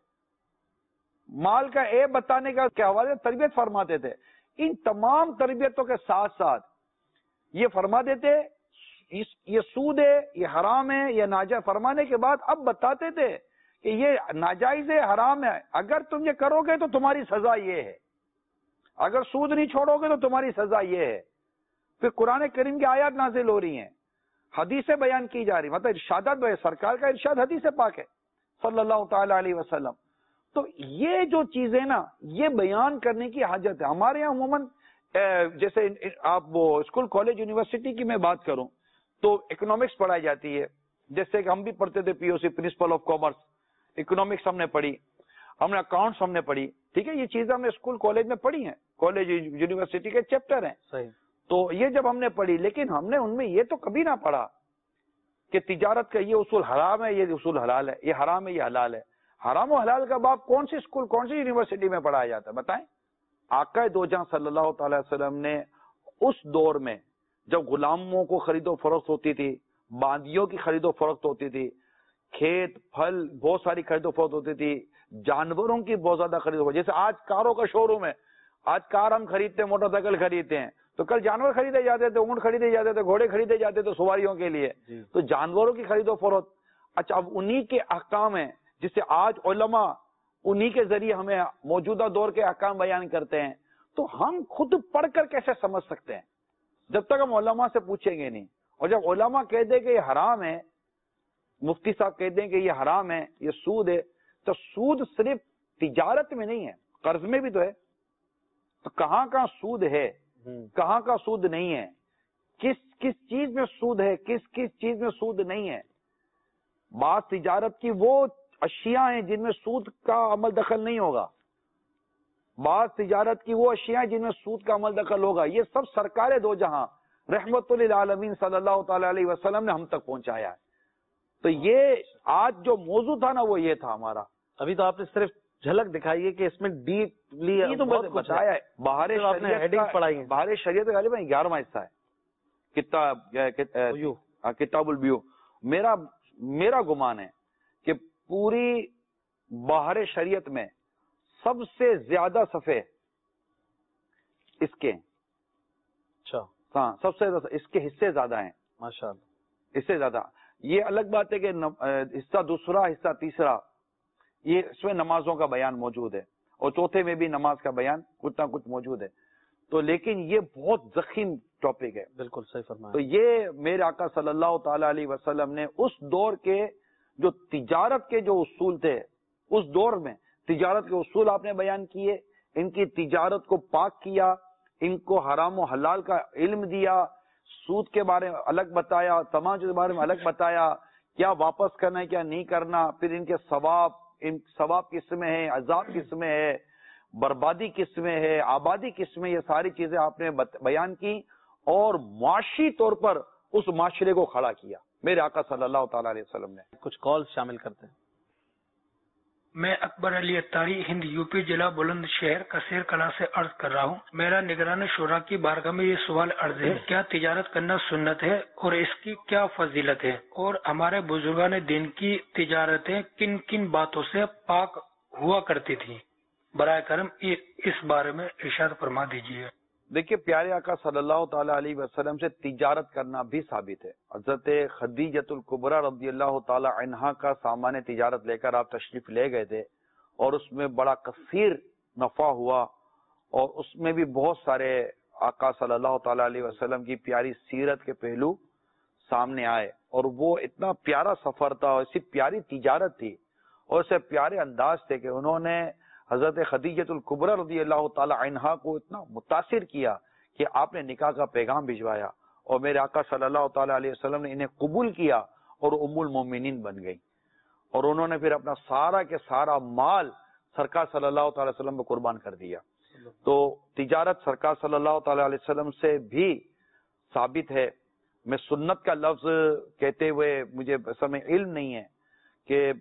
مال کا عیب بتانے کا کے حوالے سے تربیت فرماتے تھے. ان تمام تربیتوں کے ساتھ ساتھ یہ فرما دیتے یہ سود ہے، یہ حرام ہے، یہ ناجائز. فرمانے کے بعد اب بتاتے تھے کہ یہ ناجائز ہے، حرام ہے، اگر تم یہ کرو گے تو تمہاری سزا یہ ہے، اگر سود نہیں چھوڑو گے تو تمہاری سزا یہ ہے. پھر قرآن کریم کی آیات نازل ہو رہی ہیں، حدیثیں بیان کی جا رہی، مطلب ارشادات سرکار کا ارشاد حدیث پاک ہے صلی اللہ تعالی علیہ وسلم. تو یہ جو چیزیں نا یہ بیان کرنے کی حاجت ہے. ہمارے یہاں عموماً جیسے آپ وہ اسکول کالج یونیورسٹی کی میں بات کروں تو اکنامکس پڑھائی جاتی ہے، جیسے کہ ہم بھی پڑھتے تھے P O C principal of commerce. Economics ہم نے پڑھی، ہم نے اکاؤنٹس ہم نے پڑھی. ٹھیک ہے, یہ چیزیں ہم نے اسکول کالج میں پڑھی ہیں, کالج یونیورسٹی کے چیپٹر ہیں. صحیح. تو یہ جب ہم نے پڑھی, لیکن ہم نے ان میں یہ تو کبھی نہ پڑھا کہ تجارت کا یہ اصول حرام ہے, یہ اصول حلال ہے, یہ حرام ہے, یہ حلال ہے. حرام و حلال کا باب کون سی اسکول, کون سی یونیورسٹی میں پڑھایا جاتا ہے بتائیں؟ آقا دو جہاں صلی اللہ تعالی وسلم نے اس دور میں جب غلاموں کو خرید و فروخت ہوتی تھی, باندیوں کی خرید و فروخت ہوتی تھی, کھیت پھل بہت ساری خرید و فروخت ہوتی تھی, جانوروں کی بہت زیادہ خرید و فروخت, جیسے آج کاروں کا شو روم ہے, آج کار ہم خریدتے ہیں, موٹر سائیکل خریدتے ہیں, تو کل جانور خریدے جاتے تھے, اونٹ خریدے جاتے تھے, گھوڑے خریدے جاتے تھے سواریوں کے لیے. تو جانوروں کی خرید و فروخت, اچھا اب انہی کے احکام ہیں جس سے آج علماء انہی کے ذریعے ہمیں موجودہ دور کے احکام بیان کرتے ہیں. تو ہم خود پڑھ کر کیسے سمجھ سکتے ہیں جب تک ہم علماء سے پوچھیں گے نہیں؟ اور جب علماء کہہ دیں کہ یہ حرام ہے, مفتی صاحب کہہ دیں کہ یہ حرام ہے, یہ سود ہے, تو سود صرف تجارت میں نہیں ہے, قرض میں بھی تو ہے. تو کہاں کہاں سود ہے, کہاں کا سود نہیں ہے, کس کس چیز میں سود ہے, کس کس چیز میں سود نہیں ہے. بعض تجارت کی وہ اشیاء ہیں جن میں سود کا عمل دخل نہیں ہوگا, بعض تجارت کی وہ اشیاء جن میں سود کا عمل دخل ہوگا. یہ سب سرکار دو جہاں رحمت للعالمین صلی اللہ تعالی علیہ وسلم نے ہم تک پہنچایا ہے. تو یہ آج جو موضوع تھا نا وہ یہ تھا ہمارا. ابھی تو آپ نے صرف جھلک دکھائی ہے کہ اس میں ڈیپلی تو بتایا ہے. بہار شریعت کا غالباً 11واں حصہ ہے کتاب البیو. میرا گمان ہے کہ پوری بہار شریعت میں سب سے زیادہ صفحے اس کے, اچھا ہاں سب سے اس کے حصے زیادہ ہیں ماشاءاللہ, اس سے زیادہ. یہ الگ بات ہے کہ حصہ دوسرا حصہ تیسرا یہ اس میں نمازوں کا بیان موجود ہے, اور چوتھے میں بھی نماز کا بیان کچھ نہ کچھ موجود ہے. تو لیکن یہ بہت ضخیم ٹاپک ہے. بالکل صحیح فرمایا. تو یہ میرے آقا صلی اللہ تعالی علیہ وسلم نے اس دور کے جو تجارت کے جو اصول تھے, اس دور میں تجارت کے اصول آپ نے بیان کیے, ان کی تجارت کو پاک کیا, ان کو حرام و حلال کا علم دیا, سود کے بارے میں الگ بتایا, تمام کے بارے میں الگ بتایا, کیا واپس کرنا ہے کیا نہیں کرنا, پھر ان کے ثواب کس میں ہے, عذاب کس میں ہے, بربادی کس میں ہے, آبادی کس میں, یہ ساری چیزیں آپ نے بیان کی, اور معاشی طور پر اس معاشرے کو کھڑا کیا میرے آقا صلی اللہ تعالی علیہ وسلم نے. کچھ کال شامل کرتے ہیں. میں اکبر علی اتاری ہند یو پی ضلع بلند شہر کثیر کلا سے عرض کر رہا ہوں. میرا نگران شورا کی بارگاہ میں یہ سوال عرض ہے, کیا تجارت کرنا سنت ہے اور اس کی کیا فضیلت ہے, اور ہمارے بزرگان دین کی تجارتیں کن کن باتوں سے پاک ہوا کرتی تھی؟ برائے کرم اس بارے میں ارشاد فرما دیجیے. دیکھیے پیارے آقا صلی اللہ تعالی علیہ وسلم سے تجارت کرنا بھی ثابت ہے. حضرت خدیجۃ الکبریٰ رضی اللہ تعالی عنہا کا سامان تجارت لے کر آپ تشریف لے گئے تھے, اور اس میں بڑا کثیر نفع ہوا, اور اس میں بھی بہت سارے آقا صلی اللہ تعالی علیہ وسلم کی پیاری سیرت کے پہلو سامنے آئے, اور وہ اتنا پیارا سفر تھا, اور ایسی پیاری تجارت تھی, اور اسے پیارے انداز تھے کہ انہوں نے حضرت خدیجۃ الکبریٰ رضی اللہ تعالی عنہا کو اتنا متاثر کیا کہ آپ نے نکاح کا پیغام بھجوایا, اور میرے آقا صلی اللہ تعالی علیہ وسلم نے انہیں قبول کیا, اور ام المومنین بن گئی, اور انہوں نے پھر اپنا سارا کے سارا مال سرکار صلی اللہ تعالی وسلم کو قربان کر دیا. تو تجارت سرکار صلی اللہ تعالی علیہ وسلم سے بھی ثابت ہے. میں سنت کا لفظ کہتے ہوئے مجھے اصل میں علم نہیں ہے کہ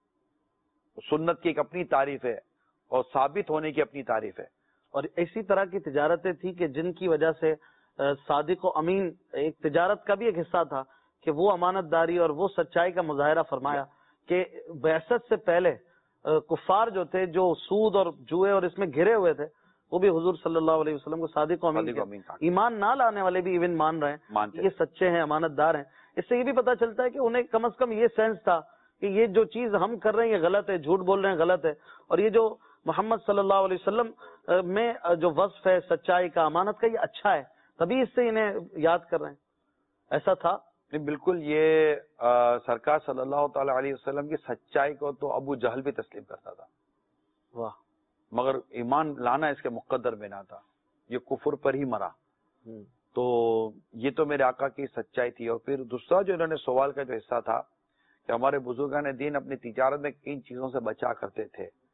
سنت کی ایک اپنی تعریف ہے اور ثابت ہونے کی اپنی تعریف ہے. اور اسی طرح کی تجارتیں تھی کہ جن کی وجہ سے صادق و امین ایک تجارت کا بھی ایک حصہ تھا کہ وہ امانت داری اور وہ سچائی کا مظاہرہ فرمایا کہ بعثت سے پہلے کفار جو تھے, جو سود اور جوئے اور اس میں گھرے ہوئے تھے, وہ بھی حضور صلی اللہ علیہ وسلم کو صادق و امین, ایمان نہ لانے والے بھی ایون مان رہے ہیں یہ سچے ہیں, امانت دار ہیں. اس سے یہ بھی پتہ چلتا ہے کہ انہیں کم از کم یہ سینس تھا کہ یہ جو چیز ہم کر رہے ہیں یہ غلط ہے, جھوٹ بول رہے ہیں غلط ہے, اور یہ جو محمد صلی اللہ علیہ وسلم میں جو وصف ہے سچائی کا, امانت کا, یہ اچھا ہے, تبھی اس سے انہیں یاد کر رہے ہیں. ایسا تھا بالکل. یہ سرکار صلی اللہ تعالی علیہ وسلم کی سچائی کو تو ابو جہل بھی تسلیم کرتا تھا, واہ, مگر ایمان لانا اس کے مقدر میں نہ تھا, یہ کفر پر ہی مرا. تو یہ تو میرے آقا کی سچائی تھی. اور پھر دوسرا جو انہوں نے سوال کا جو حصہ تھا کہ ہمارے بزرگان دین اپنی تجارت میں کن چیزوں سے بچا کرتے تھے,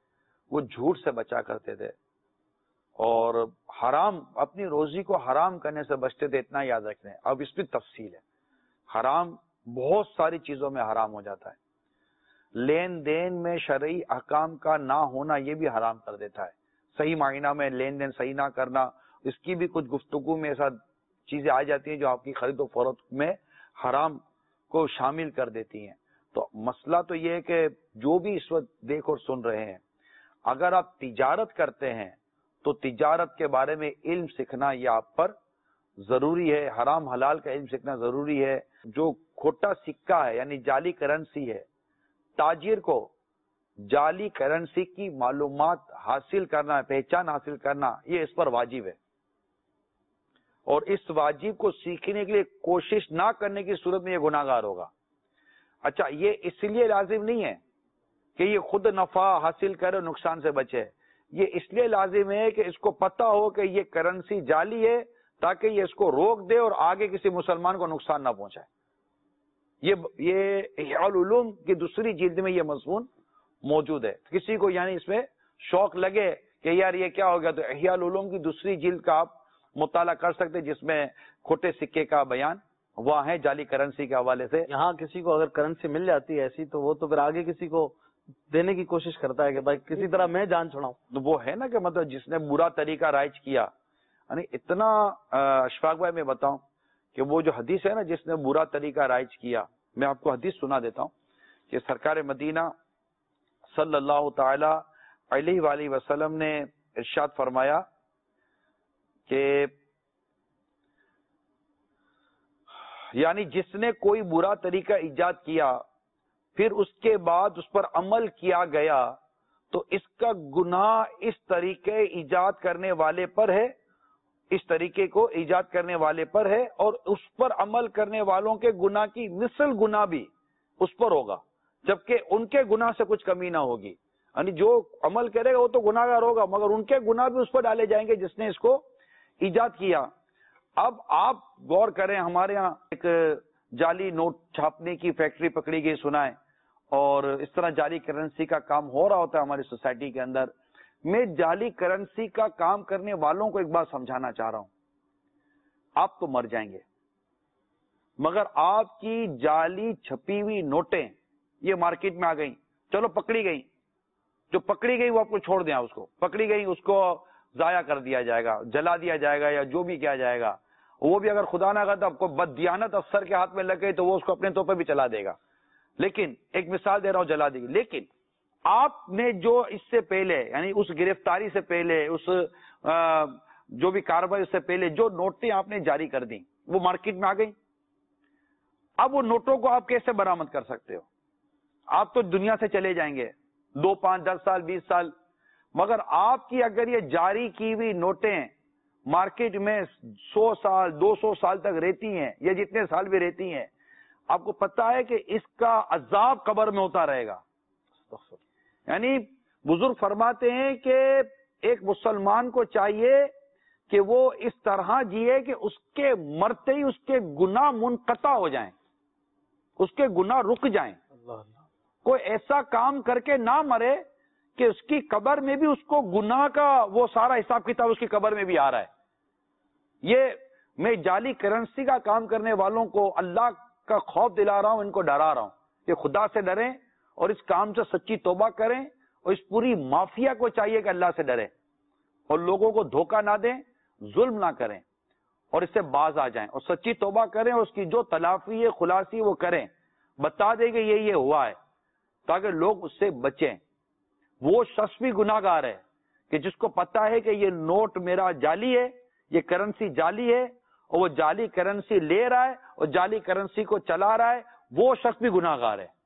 وہ جھوٹ سے بچا کرتے تھے اور حرام اپنی روزی کو حرام کرنے سے بچتے تھے. اتنا یاد رکھیں. اب اس میں تفصیل ہے. حرام بہت ساری چیزوں میں حرام ہو جاتا ہے. لین دین میں شرعی احکام کا نہ ہونا یہ بھی حرام کر دیتا ہے. صحیح معنی میں لین دین صحیح نہ کرنا, اس کی بھی کچھ گفتگو میں ایسا چیزیں آ جاتی ہیں جو آپ کی خرید و فروخت میں حرام کو شامل کر دیتی ہیں. تو مسئلہ تو یہ ہے کہ جو بھی اس وقت دیکھ اور سن رہے ہیں, اگر آپ تجارت کرتے ہیں تو تجارت کے بارے میں علم سیکھنا یہ آپ پر ضروری ہے. حرام حلال کا علم سیکھنا ضروری ہے. جو کھوٹا سکہ ہے یعنی جعلی کرنسی ہے, تاجر کو جعلی کرنسی کی معلومات حاصل کرنا, پہچان حاصل کرنا, یہ اس پر واجب ہے. اور اس واجب کو سیکھنے کے لیے کوشش نہ کرنے کی صورت میں یہ گناہ گار ہوگا. اچھا, یہ اس لیے لازم نہیں ہے کہ یہ خود نفع حاصل کرے اور نقصان سے بچے. یہ اس لیے لازم ہے کہ اس کو پتا ہو کہ یہ کرنسی جعلی ہے تاکہ یہ اس کو روک دے اور آگے کسی مسلمان کو نقصان نہ پہنچائے. یہ احیاء العلوم کی دوسری جلد میں یہ مضمون موجود ہے. کسی کو یعنی اس میں شوق لگے کہ یار یہ کیا ہو گیا, تو احیاء العلوم کی دوسری جلد کا آپ مطالعہ کر سکتے جس میں کھوٹے سکے کا بیان وہاں ہے جعلی کرنسی کے حوالے سے. یہاں کسی کو اگر کرنسی مل جاتی ہے ایسی تو وہ تو پھر آگے کسی کو دینے کی کوشش کرتا ہے کہ بھائی کسی طرح میں جان چھڑاؤں. تو وہ ہے نا کہ مطلب جس نے برا طریقہ رائج کیا, یعنی اتنا اشفاق بھائی میں بتاؤں کہ وہ جو حدیث ہے نا جس نے برا طریقہ رائج کیا, میں آپ کو حدیث سنا دیتا ہوں کہ سرکار مدینہ صلی اللہ تعالی علیہ وآلہ وسلم نے ارشاد فرمایا کہ یعنی جس نے کوئی برا طریقہ ایجاد کیا پھر اس کے بعد اس پر عمل کیا گیا تو اس کا گناہ اس طریقے ایجاد کرنے والے پر ہے, اس طریقے کو ایجاد کرنے والے پر ہے, اور اس پر عمل کرنے والوں کے گناہ کی مثل گناہ بھی اس پر ہوگا, جبکہ ان کے گناہ سے کچھ کمی نہ ہوگی. یعنی جو عمل کرے گا وہ تو گناہ گار ہوگا, مگر ان کے گناہ بھی اس پر ڈالے جائیں گے جس نے اس کو ایجاد کیا. اب آپ غور کریں, ہمارے ہاں ایک جعلی نوٹ چھاپنے کی فیکٹری پکڑی گئی سنا ہے, اور اس طرح جعلی کرنسی کا کام ہو رہا ہوتا ہے ہماری سوسائٹی کے اندر. میں جعلی کرنسی کا کام کرنے والوں کو ایک بات سمجھانا چاہ رہا ہوں, آپ تو مر جائیں گے مگر آپ کی جعلی چھپی ہوئی نوٹیں یہ مارکیٹ میں آ گئیں, چلو پکڑی گئی, جو پکڑی گئی وہ آپ کو چھوڑ دیں, اس کو پکڑی گئی اس کو ضائع کر دیا جائے گا, جلا دیا جائے گا, یا جو بھی کیا جائے گا. وہ بھی اگر خدا نہ کرتا آپ کو بددیانت افسر کے ہاتھ میں لگ گئی تو وہ اس کو اپنے طور پہ بھی چلا دے گا. لیکن ایک مثال دے رہا ہوں, جلا دے گی. لیکن آپ نے جو اس سے پہلے یعنی اس گرفتاری سے پہلے, اس جو بھی کارروائی سے پہلے جو نوٹیں آپ نے جاری کر دی وہ مارکیٹ میں آ گئی. اب وہ نوٹوں کو آپ کیسے برآمد کر سکتے ہو؟ آپ تو دنیا سے چلے جائیں گے 2, 5, 10 سال 20 سال, مگر آپ کی اگر یہ جاری کی ہوئی نوٹیں مارکیٹ میں 100 سال 200 سال تک رہتی ہیں یا جتنے سال بھی رہتی ہیں, آپ کو پتا ہے کہ اس کا عذاب قبر میں ہوتا رہے گا. یعنی بزرگ فرماتے ہیں کہ ایک مسلمان کو چاہیے کہ وہ اس طرح جیے کہ اس کے مرتے ہی اس کے گناہ منقطع ہو جائیں, اس کے گناہ رک جائیں. کوئی ایسا کام کر کے نہ مرے کہ اس کی قبر میں بھی اس کو گناہ کا وہ سارا حساب کتاب اس کی قبر میں بھی آ رہا ہے. یہ میں جعلی کرنسی کا کام کرنے والوں کو اللہ کا خوف دلا رہا ہوں, ان کو ڈرا رہا ہوں کہ خدا سے ڈریں اور اس کام سے سچی توبہ کریں, اور اس پوری مافیا کو چاہیے کہ اللہ سے ڈریں اور لوگوں کو دھوکہ نہ دیں, ظلم نہ کریں, اور اس سے باز آ جائیں اور سچی توبہ کریں, اور اس کی جو تلافی ہے خلاصی وہ کریں, بتا دیں کہ یہ ہوا ہے تاکہ لوگ اس سے بچیں. وہ شخص بھی گناہ گار ہے کہ جس کو پتا ہے کہ یہ نوٹ میرا جعلی ہے, یہ کرنسی جعلی ہے, اور وہ جعلی کرنسی لے رہا ہے اور جعلی کرنسی کو چلا رہا ہے, وہ شخص بھی گناہ گار ہے.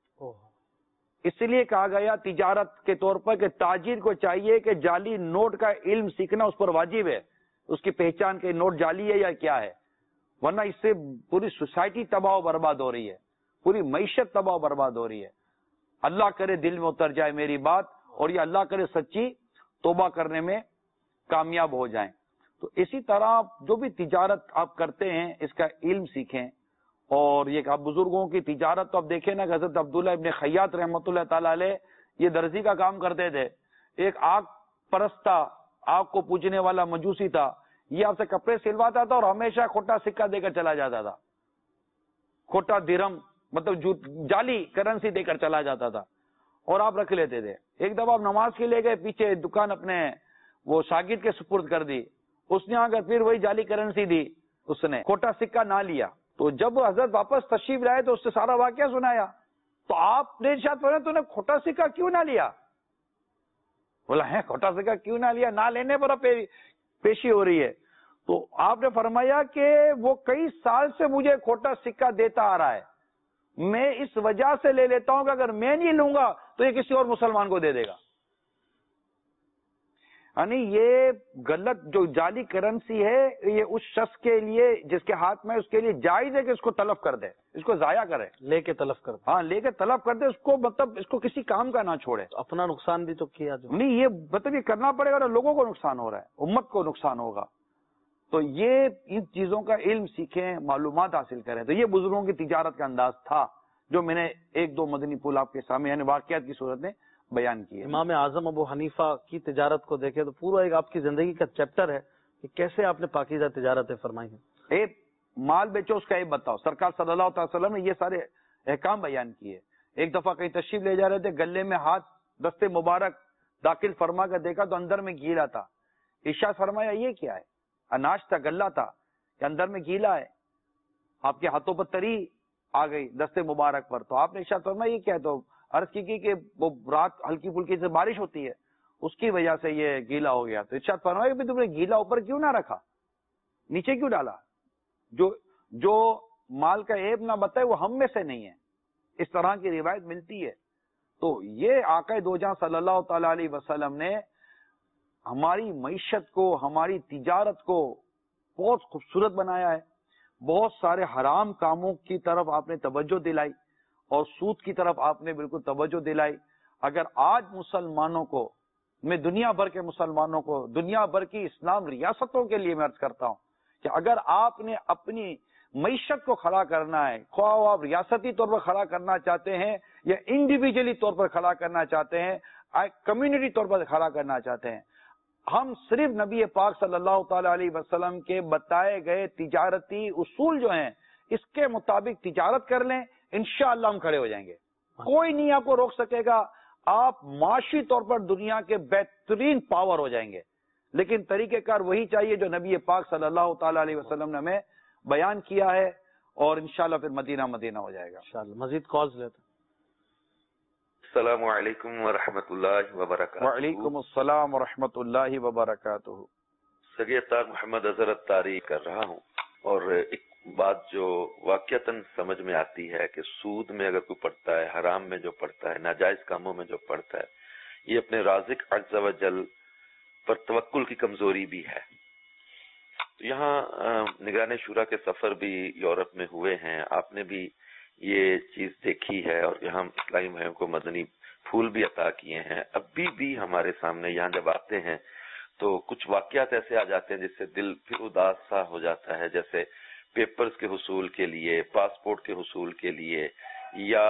اس لیے کہا گیا تجارت کے طور پر کہ تاجر کو چاہیے کہ جعلی نوٹ کا علم سیکھنا اس پر واجب ہے, اس کی پہچان کہ نوٹ جعلی ہے یا کیا ہے, ورنہ اس سے پوری سوسائٹی تباہ و برباد ہو رہی ہے, پوری معیشت تباہ و برباد ہو رہی ہے. اللہ کرے دل میں اتر جائے میری بات, اور یہ اللہ کرے سچی توبہ کرنے میں کامیاب ہو جائیں. تو اسی طرح جو بھی تجارت آپ کرتے ہیں اس کا علم سیکھیں. اور یہ آپ بزرگوں کی تجارت تو آپ دیکھیں نا, حضرت عبداللہ ابن خیاط رحمۃ اللہ تعالی علیہ یہ درزی کا کام کرتے تھے, ایک آگ پرست تھا, آگ کو پوجنے والا مجوسی تھا, یہ آپ سے کپڑے سلواتا تھا اور ہمیشہ کھوٹا سکہ دے کر چلا جاتا تھا, کھوٹا درہم مطلب جعلی کرنسی دے کر چلا جاتا تھا اور آپ رکھ لیتے تھے. ایک دفعہ آپ نماز کے لے گئے, پیچھے دکان اپنے وہ شاگرد کے سپرد کر دی, اس نے آ کر پھر وہی جعلی کرنسی دی, اس نے کھوٹا سکہ نہ لیا. تو جب حضرت واپس تشریف لائے تو اس سے سارا واقعہ سنایا, تو آپ نے ارشاد فرمایا تو نے کھوٹا سکہ کیوں نہ لیا؟ بولا ہے کھوٹا سکہ کیوں نہ لیا, نہ لینے پر پیشی ہو رہی ہے. تو آپ نے فرمایا کہ وہ کئی سال سے مجھے کھوٹا سکہ دیتا آ رہا ہے, میں اس وجہ سے لے لیتا ہوں کہ اگر میں نہیں لوں گا تو یہ کسی اور مسلمان کو دے دے گا. یعنی یہ غلط جو جعلی کرنسی ہے, یہ اس شخص کے لیے جس کے ہاتھ میں, اس کے لیے جائز ہے کہ اس کو تلف کر دے, اس کو ضائع کرے, لے کے تلف کر دے. ہاں لے کے تلف کر دے, اس کو مطلب اس کو کسی کام کا نہ چھوڑے. اپنا نقصان بھی تو کیا جو نہیں, یہ مطلب یہ کرنا پڑے گا, لوگوں کو نقصان ہو رہا ہے, امت کو نقصان ہوگا. تو یہ ان چیزوں کا علم سیکھیں, معلومات حاصل کریں. تو یہ بزرگوں کی تجارت کا انداز تھا جو میں نے ایک دو مدنی پھول آپ کے سامنے یعنی واقعات کی صورت میں بیان کی ہے. امام اعظم ابو حنیفہ کی تجارت کو دیکھیں تو پورا ایک آپ کی زندگی کا چیپٹر ہے کہ کیسے آپ نے پاکیزہ تجارتیں فرمائی ہیں. ایک مال بیچو اس کا ایک بتاؤ. سرکار صلی اللہ تعالی وسلم نے یہ سارے احکام بیان کیے. ایک دفعہ کہیں تشریف لے جا رہے تھے, گلے میں ہاتھ دستے مبارک داخل فرما کر دیکھا تو اندر میں گیلا تھا. ارشاد فرمایا یہ کیا ہے؟ اناج تھا, گلہ تھا, کہ اندر میں گیلا ہے. آپ کے ہاتھوں پر تری آ گئی دستے مبارک پر. تو آپ نے ارشاد فرمایا یہ کیا ہے؟ تو عرض کی کہ وہ رات ہلکی پھلکی سے بارش ہوتی ہے, اس کی وجہ سے یہ گیلا ہو گیا. تو ارشاد فرمایا کہ تم نے گیلا اوپر کیوں نہ رکھا, نیچے کیوں ڈالا؟ جو مال کا عیب نہ بتائے وہ ہم میں سے نہیں ہے. اس طرح کی روایت ملتی ہے. تو یہ آقا دو جہاں صلی اللہ تعالی علیہ وسلم نے ہماری معیشت کو, ہماری تجارت کو بہت خوبصورت بنایا ہے. بہت سارے حرام کاموں کی طرف آپ نے توجہ دلائی اور سود کی طرف آپ نے بالکل توجہ دلائی. اگر آج مسلمانوں کو, میں دنیا بھر کے مسلمانوں کو, دنیا بھر کی اسلام ریاستوں کے لیے میں عرض کرتا ہوں کہ اگر آپ نے اپنی معیشت کو کھڑا کرنا ہے, خواہ آپ ریاستی طور پر کھڑا کرنا چاہتے ہیں یا انڈیویجلی طور پر کھڑا کرنا چاہتے ہیں, کمیونٹی طور پر کھڑا کرنا چاہتے ہیں, ہم صرف نبی پاک صلی اللہ تعالی علیہ وسلم کے بتائے گئے تجارتی اصول جو ہیں اس کے مطابق تجارت کر لیں, انشاءاللہ ہم کھڑے ہو جائیں گے. کوئی نہیں آپ کو روک سکے گا. آپ معاشی طور پر دنیا کے بہترین پاور ہو جائیں گے. لیکن طریقہ کار وہی چاہیے جو نبی پاک صلی اللہ تعالی علیہ وسلم نے ہمیں بیان کیا ہے, اور انشاءاللہ پھر مدینہ مدینہ ہو جائے گا. انشاءاللہ. مزید کالز لیتے ہیں. السلام علیکم ورحمۃ اللہ وبرکاتہ. وعلیکم السلام ورحمۃ اللہ وبرکاتہ. سگے طاق محمد اظہر الطاری کر رہا ہوں, اور ایک بات جو واقعتاً سمجھ میں آتی ہے کہ سود میں اگر کوئی پڑتا ہے, حرام میں جو پڑتا ہے, ناجائز کاموں میں جو پڑتا ہے, یہ اپنے رازق عز و جل پر توکل کی کمزوری بھی ہے. تو یہاں نگران شورا کے سفر بھی یورپ میں ہوئے ہیں, آپ نے بھی یہ چیز دیکھی ہے, اور یہاں اسلامی بھائیوں کو مدنی پھول بھی عطا کیے ہیں. ابھی بھی ہمارے سامنے یہاں جب آتے ہیں تو کچھ واقعات ایسے آ جاتے ہیں جس سے دل پھر اداس سا ہو جاتا ہے, جیسے پیپرز کے حصول کے لیے, پاسپورٹ کے حصول کے لیے, یا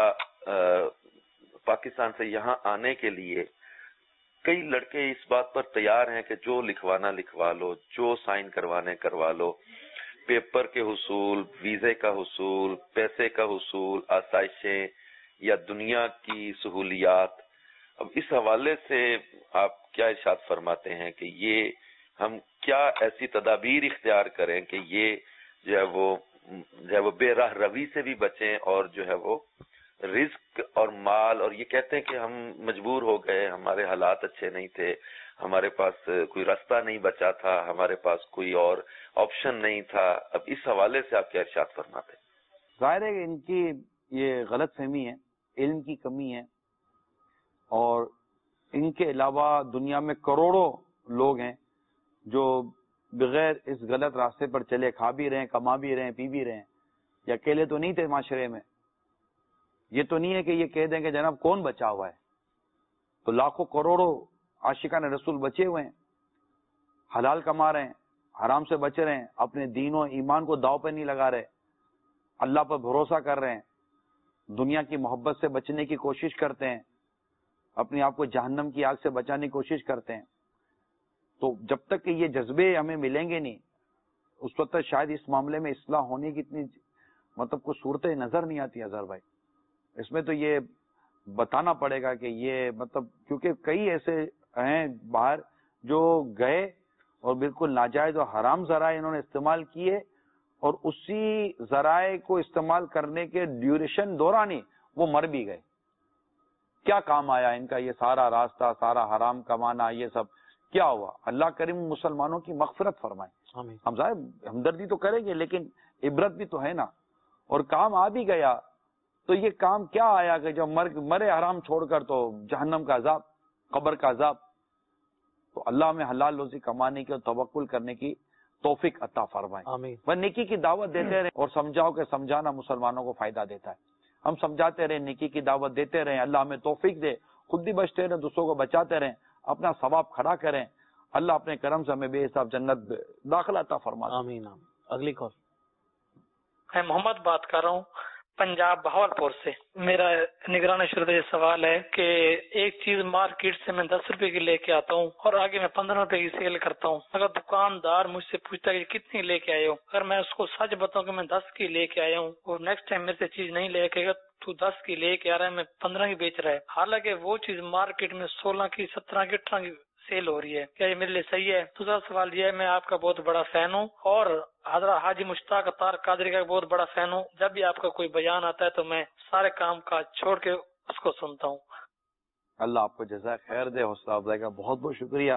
پاکستان سے یہاں آنے کے لیے کئی لڑکے اس بات پر تیار ہیں کہ جو لکھوانا لکھوا لو, جو سائن کروانے کروا لو. پیپر کے حصول, ویزے کا حصول, پیسے کا حصول, آسائشیں یا دنیا کی سہولیات. اب اس حوالے سے آپ کیا ارشاد فرماتے ہیں کہ یہ ہم کیا ایسی تدابیر اختیار کریں کہ یہ جو ہے وہ بے راہ روی سے بھی بچیں, اور جو ہے وہ رزق اور مال, اور یہ کہتے ہیں کہ ہم مجبور ہو گئے, ہمارے حالات اچھے نہیں تھے, ہمارے پاس کوئی راستہ نہیں بچا تھا, ہمارے پاس کوئی اور آپشن نہیں تھا. اب اس حوالے سے آپ کیا ارشاد فرماتے ہیں؟ ظاہر ہے کہ ان کی یہ غلط فہمی ہے, علم کی کمی ہے, اور ان کے علاوہ دنیا میں کروڑوں لوگ ہیں جو بغیر اس غلط راستے پر چلے کھا بھی رہے ہیں, کما بھی رہے ہیں, پی بھی رہے ہیں. یہ اکیلے تو نہیں تھے معاشرے میں. یہ تو نہیں ہے کہ یہ کہہ دیں کہ جناب کون بچا ہوا ہے. تو لاکھوں کروڑوں عاشقان رسول بچے ہوئے ہیں, حلال کما رہے ہیں, حرام سے بچ رہے ہیں, اپنے دین و ایمان کو داؤ پہ نہیں لگا رہے, اللہ پر بھروسہ کر رہے ہیں, دنیا کی محبت سے بچنے کی کوشش کرتے ہیں. اپنے آپ کو جہنم کی آگ سے بچانے کی کوشش کرتے ہیں. تو جب تک کہ یہ جذبے ہمیں ملیں گے نہیں اس وقت تک شاید اس معاملے میں اصلاح ہونے کی اتنی مطلب کوئی صورتیں نظر نہیں آتی. اظہر بھائی اس میں تو یہ بتانا پڑے گا کہ یہ مطلب کیونکہ کئی ایسے ہیں باہر جو گئے اور بالکل ناجائز اور حرام ذرائع انہوں نے استعمال کیے اور اسی ذرائع کو استعمال کرنے کے ڈیوریشن دوران ہی وہ مر بھی گئے. کیا کام آیا ان کا یہ سارا راستہ, سارا حرام کمانا, یہ سب کیا ہوا؟ اللہ کریم مسلمانوں کی مغفرت فرمائے. ہم صاحب ہمدردی تو کریں گے لیکن عبرت بھی تو ہے نا. اور کام آ بھی گیا تو یہ کام کیا آیا کہ جب مرے حرام چھوڑ کر تو جہنم کا عذاب, قبر کا عذاب. تو اللہ میں حلال روزی کمانے کی اور توکل کرنے کی توفیق عطا فرمائے. آمین. وہ نیکی کی دعوت دیتے رہیں اور سمجھاؤ کہ سمجھانا مسلمانوں کو فائدہ دیتا ہے. ہم سمجھاتے رہیں, نیکی کی دعوت دیتے رہیں, اللہ ہمیں توفیق دے, خود بھی بچتے رہیں, دوسروں کو بچاتے رہیں, اپنا ثواب کھڑا کریں. اللہ اپنے کرم سے ہمیں بے حساب جنت داخلہ عطا فرمائے. آمین. اگلی کال. میں محمد بات کر رہا ہوں پنجاب بہاولپور سے. میرا نگران شروع یہ سوال ہے کہ ایک چیز مارکیٹ سے میں 10 روپے کی لے کے آتا ہوں اور آگے میں 15 روپے کی سیل کرتا ہوں. اگر دکاندار مجھ سے پوچھتا ہے کہ کتنی لے کے آئے ہو, اگر میں اس کو سچ بتاؤں کہ میں 10 کی لے کے آیا ہوں اور نیکسٹ ٹائم میرے سے چیز نہیں لے کے گا تو 10 کی لے کے آ رہا ہے, میں 15 کی بیچ رہا ہے, حالانکہ وہ چیز مارکیٹ میں 16 کی 17 کی 18 کی سیل ہو رہی ہے. کیا یہ میرے لیے صحیح ہے؟ دوسرا سوال یہ ہے, میں آپ کا بہت بڑا فین ہوں اور حضرت حاجی مشتاق اطہر قادری کا بہت بڑا فین ہوں. جب بھی آپ کا کوئی بیان آتا ہے تو میں سارے کام کاج چھوڑ کے اس کو سنتا ہوں. اللہ آپ کو جزائے خیر دے, حوصلہ افزائی کا بہت بہت شکریہ.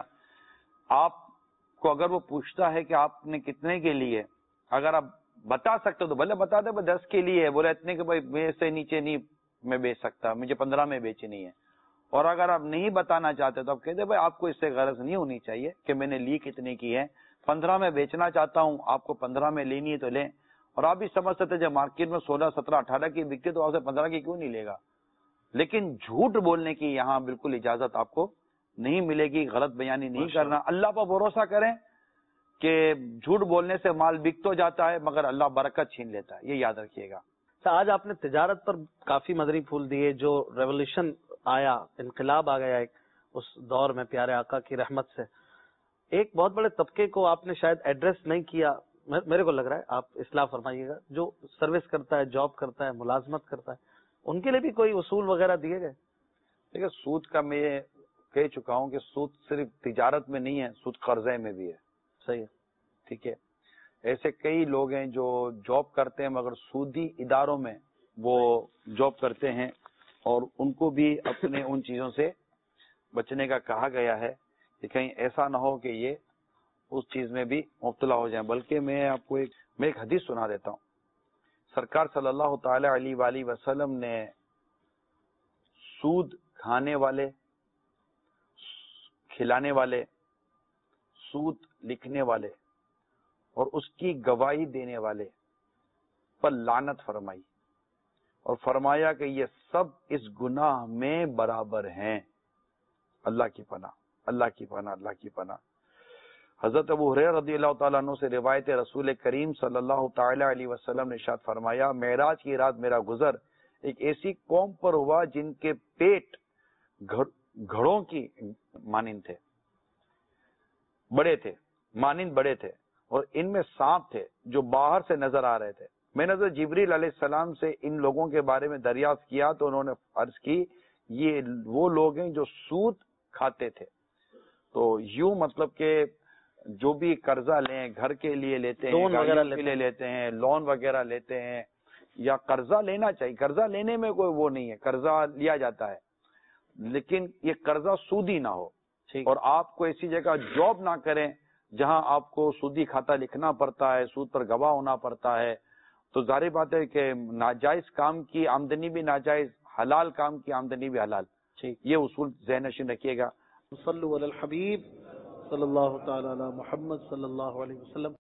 آپ کو اگر وہ پوچھتا ہے کہ آپ نے کتنے کے لیے, اگر آپ بتا سکتے ہو تو بھلے بتا دے, 10 کے لیے بولے اتنے کہ بھائی میرے سے نیچے نہیں میں بیچ سکتا, مجھے 15 میں بیچنی ہے. اور اگر آپ نہیں بتانا چاہتے تو آپ کہہ دیں بھائی آپ کو اس سے غرض نہیں ہونی چاہیے کہ میں نے لی کتنے کی ہے, 15 میں بیچنا چاہتا ہوں, آپ کو 15 میں لینی ہے تو لیں. اور آپ بھی سمجھ سکتے جب مارکیٹ میں 16, 17, 18 کی بکتی تو آپ سے 15 کی کیوں نہیں لے گا. لیکن جھوٹ بولنے کی یہاں بالکل اجازت آپ کو نہیں ملے گی, غلط بیانی نہیں کرنا. اللہ پر بھروسہ کریں کہ جھوٹ بولنے سے مال بک تو جاتا ہے مگر اللہ برکت چھین لیتا ہے, یہ یاد رکھیے گا. آج آپ نے تجارت پر کافی مدنی پھول دیے. جو ریولیوشن آیا, انقلاب آ گیا ایک اس دور میں پیارے آقا کی رحمت سے, ایک بہت بڑے طبقے کو آپ نے شاید ایڈریس نہیں کیا. میرے کو لگ رہا ہے, آپ اصلاح فرمائیے گا, جو سروس کرتا ہے, جاب کرتا ہے, ملازمت کرتا ہے, ان کے لیے بھی کوئی اصول وغیرہ دیے گئے؟ دیکھیں سود کا میں کہہ چکا ہوں کہ سود صرف تجارت میں نہیں ہے, سود قرضے میں بھی ہے. صحیح ہے, ٹھیک ہے. ایسے کئی لوگ ہیں جو جاب کرتے ہیں مگر سودی اداروں میں وہ جاب کرتے ہیں اور ان کو بھی اپنے ان چیزوں سے بچنے کا کہا گیا ہے کہ کہیں ایسا نہ ہو کہ یہ اس چیز میں بھی مبتلا ہو جائیں. بلکہ میں آپ کو ایک حدیث سنا دیتا ہوں. سرکار صلی اللہ تعالی علیہ وآلہ وسلم نے سود کھانے والے, کھلانے والے, سود لکھنے والے اور اس کی گواہی دینے والے پر لعنت فرمائی اور فرمایا کہ یہ سب اس گناہ میں برابر ہیں. اللہ کی پناہ, اللہ کی پناہ, اللہ کی پناہ. حضرت ابو ہریرہ رضی اللہ تعالیٰ عنہ سے روایت رسول کریم صلی اللہ تعالی علیہ وسلم نے ارشاد فرمایا, معراج کی رات میرا گزر ایک ایسی قوم پر ہوا جن کے پیٹ گھڑوں کی مانند تھے, بڑے تھے, مانند بڑے تھے, اور ان میں سانپ تھے جو باہر سے نظر آ رہے تھے. میں نے حضرت جبریل علیہ السلام سے ان لوگوں کے بارے میں دریافت کیا تو انہوں نے عرض کی یہ وہ لوگ ہیں جو سود کھاتے تھے. تو یوں مطلب کہ جو بھی قرضہ لیں, گھر کے لیے لیتے ہیں, گاڑیوں کے لیے لیتے ہیں, لون وغیرہ لیتے ہیں, یا قرضہ لینا چاہیے, قرضہ لینے میں کوئی وہ نہیں ہے, قرضہ لیا جاتا ہے لیکن یہ قرضہ سودی نہ ہو. اور آپ کو ایسی جگہ جاب نہ کریں جہاں آپ کو سودی کھاتا لکھنا پڑتا ہے, سود پر گواہ ہونا پڑتا ہے. تو ظاہر بات ہے کہ ناجائز کام کی آمدنی بھی ناجائز, حلال کام کی آمدنی بھی حلال. یہ اصول ذہن نشین رکھیے گا. صلو علی الحبیب صلی اللہ تعالی علی محمد صلی اللہ علیہ وسلم.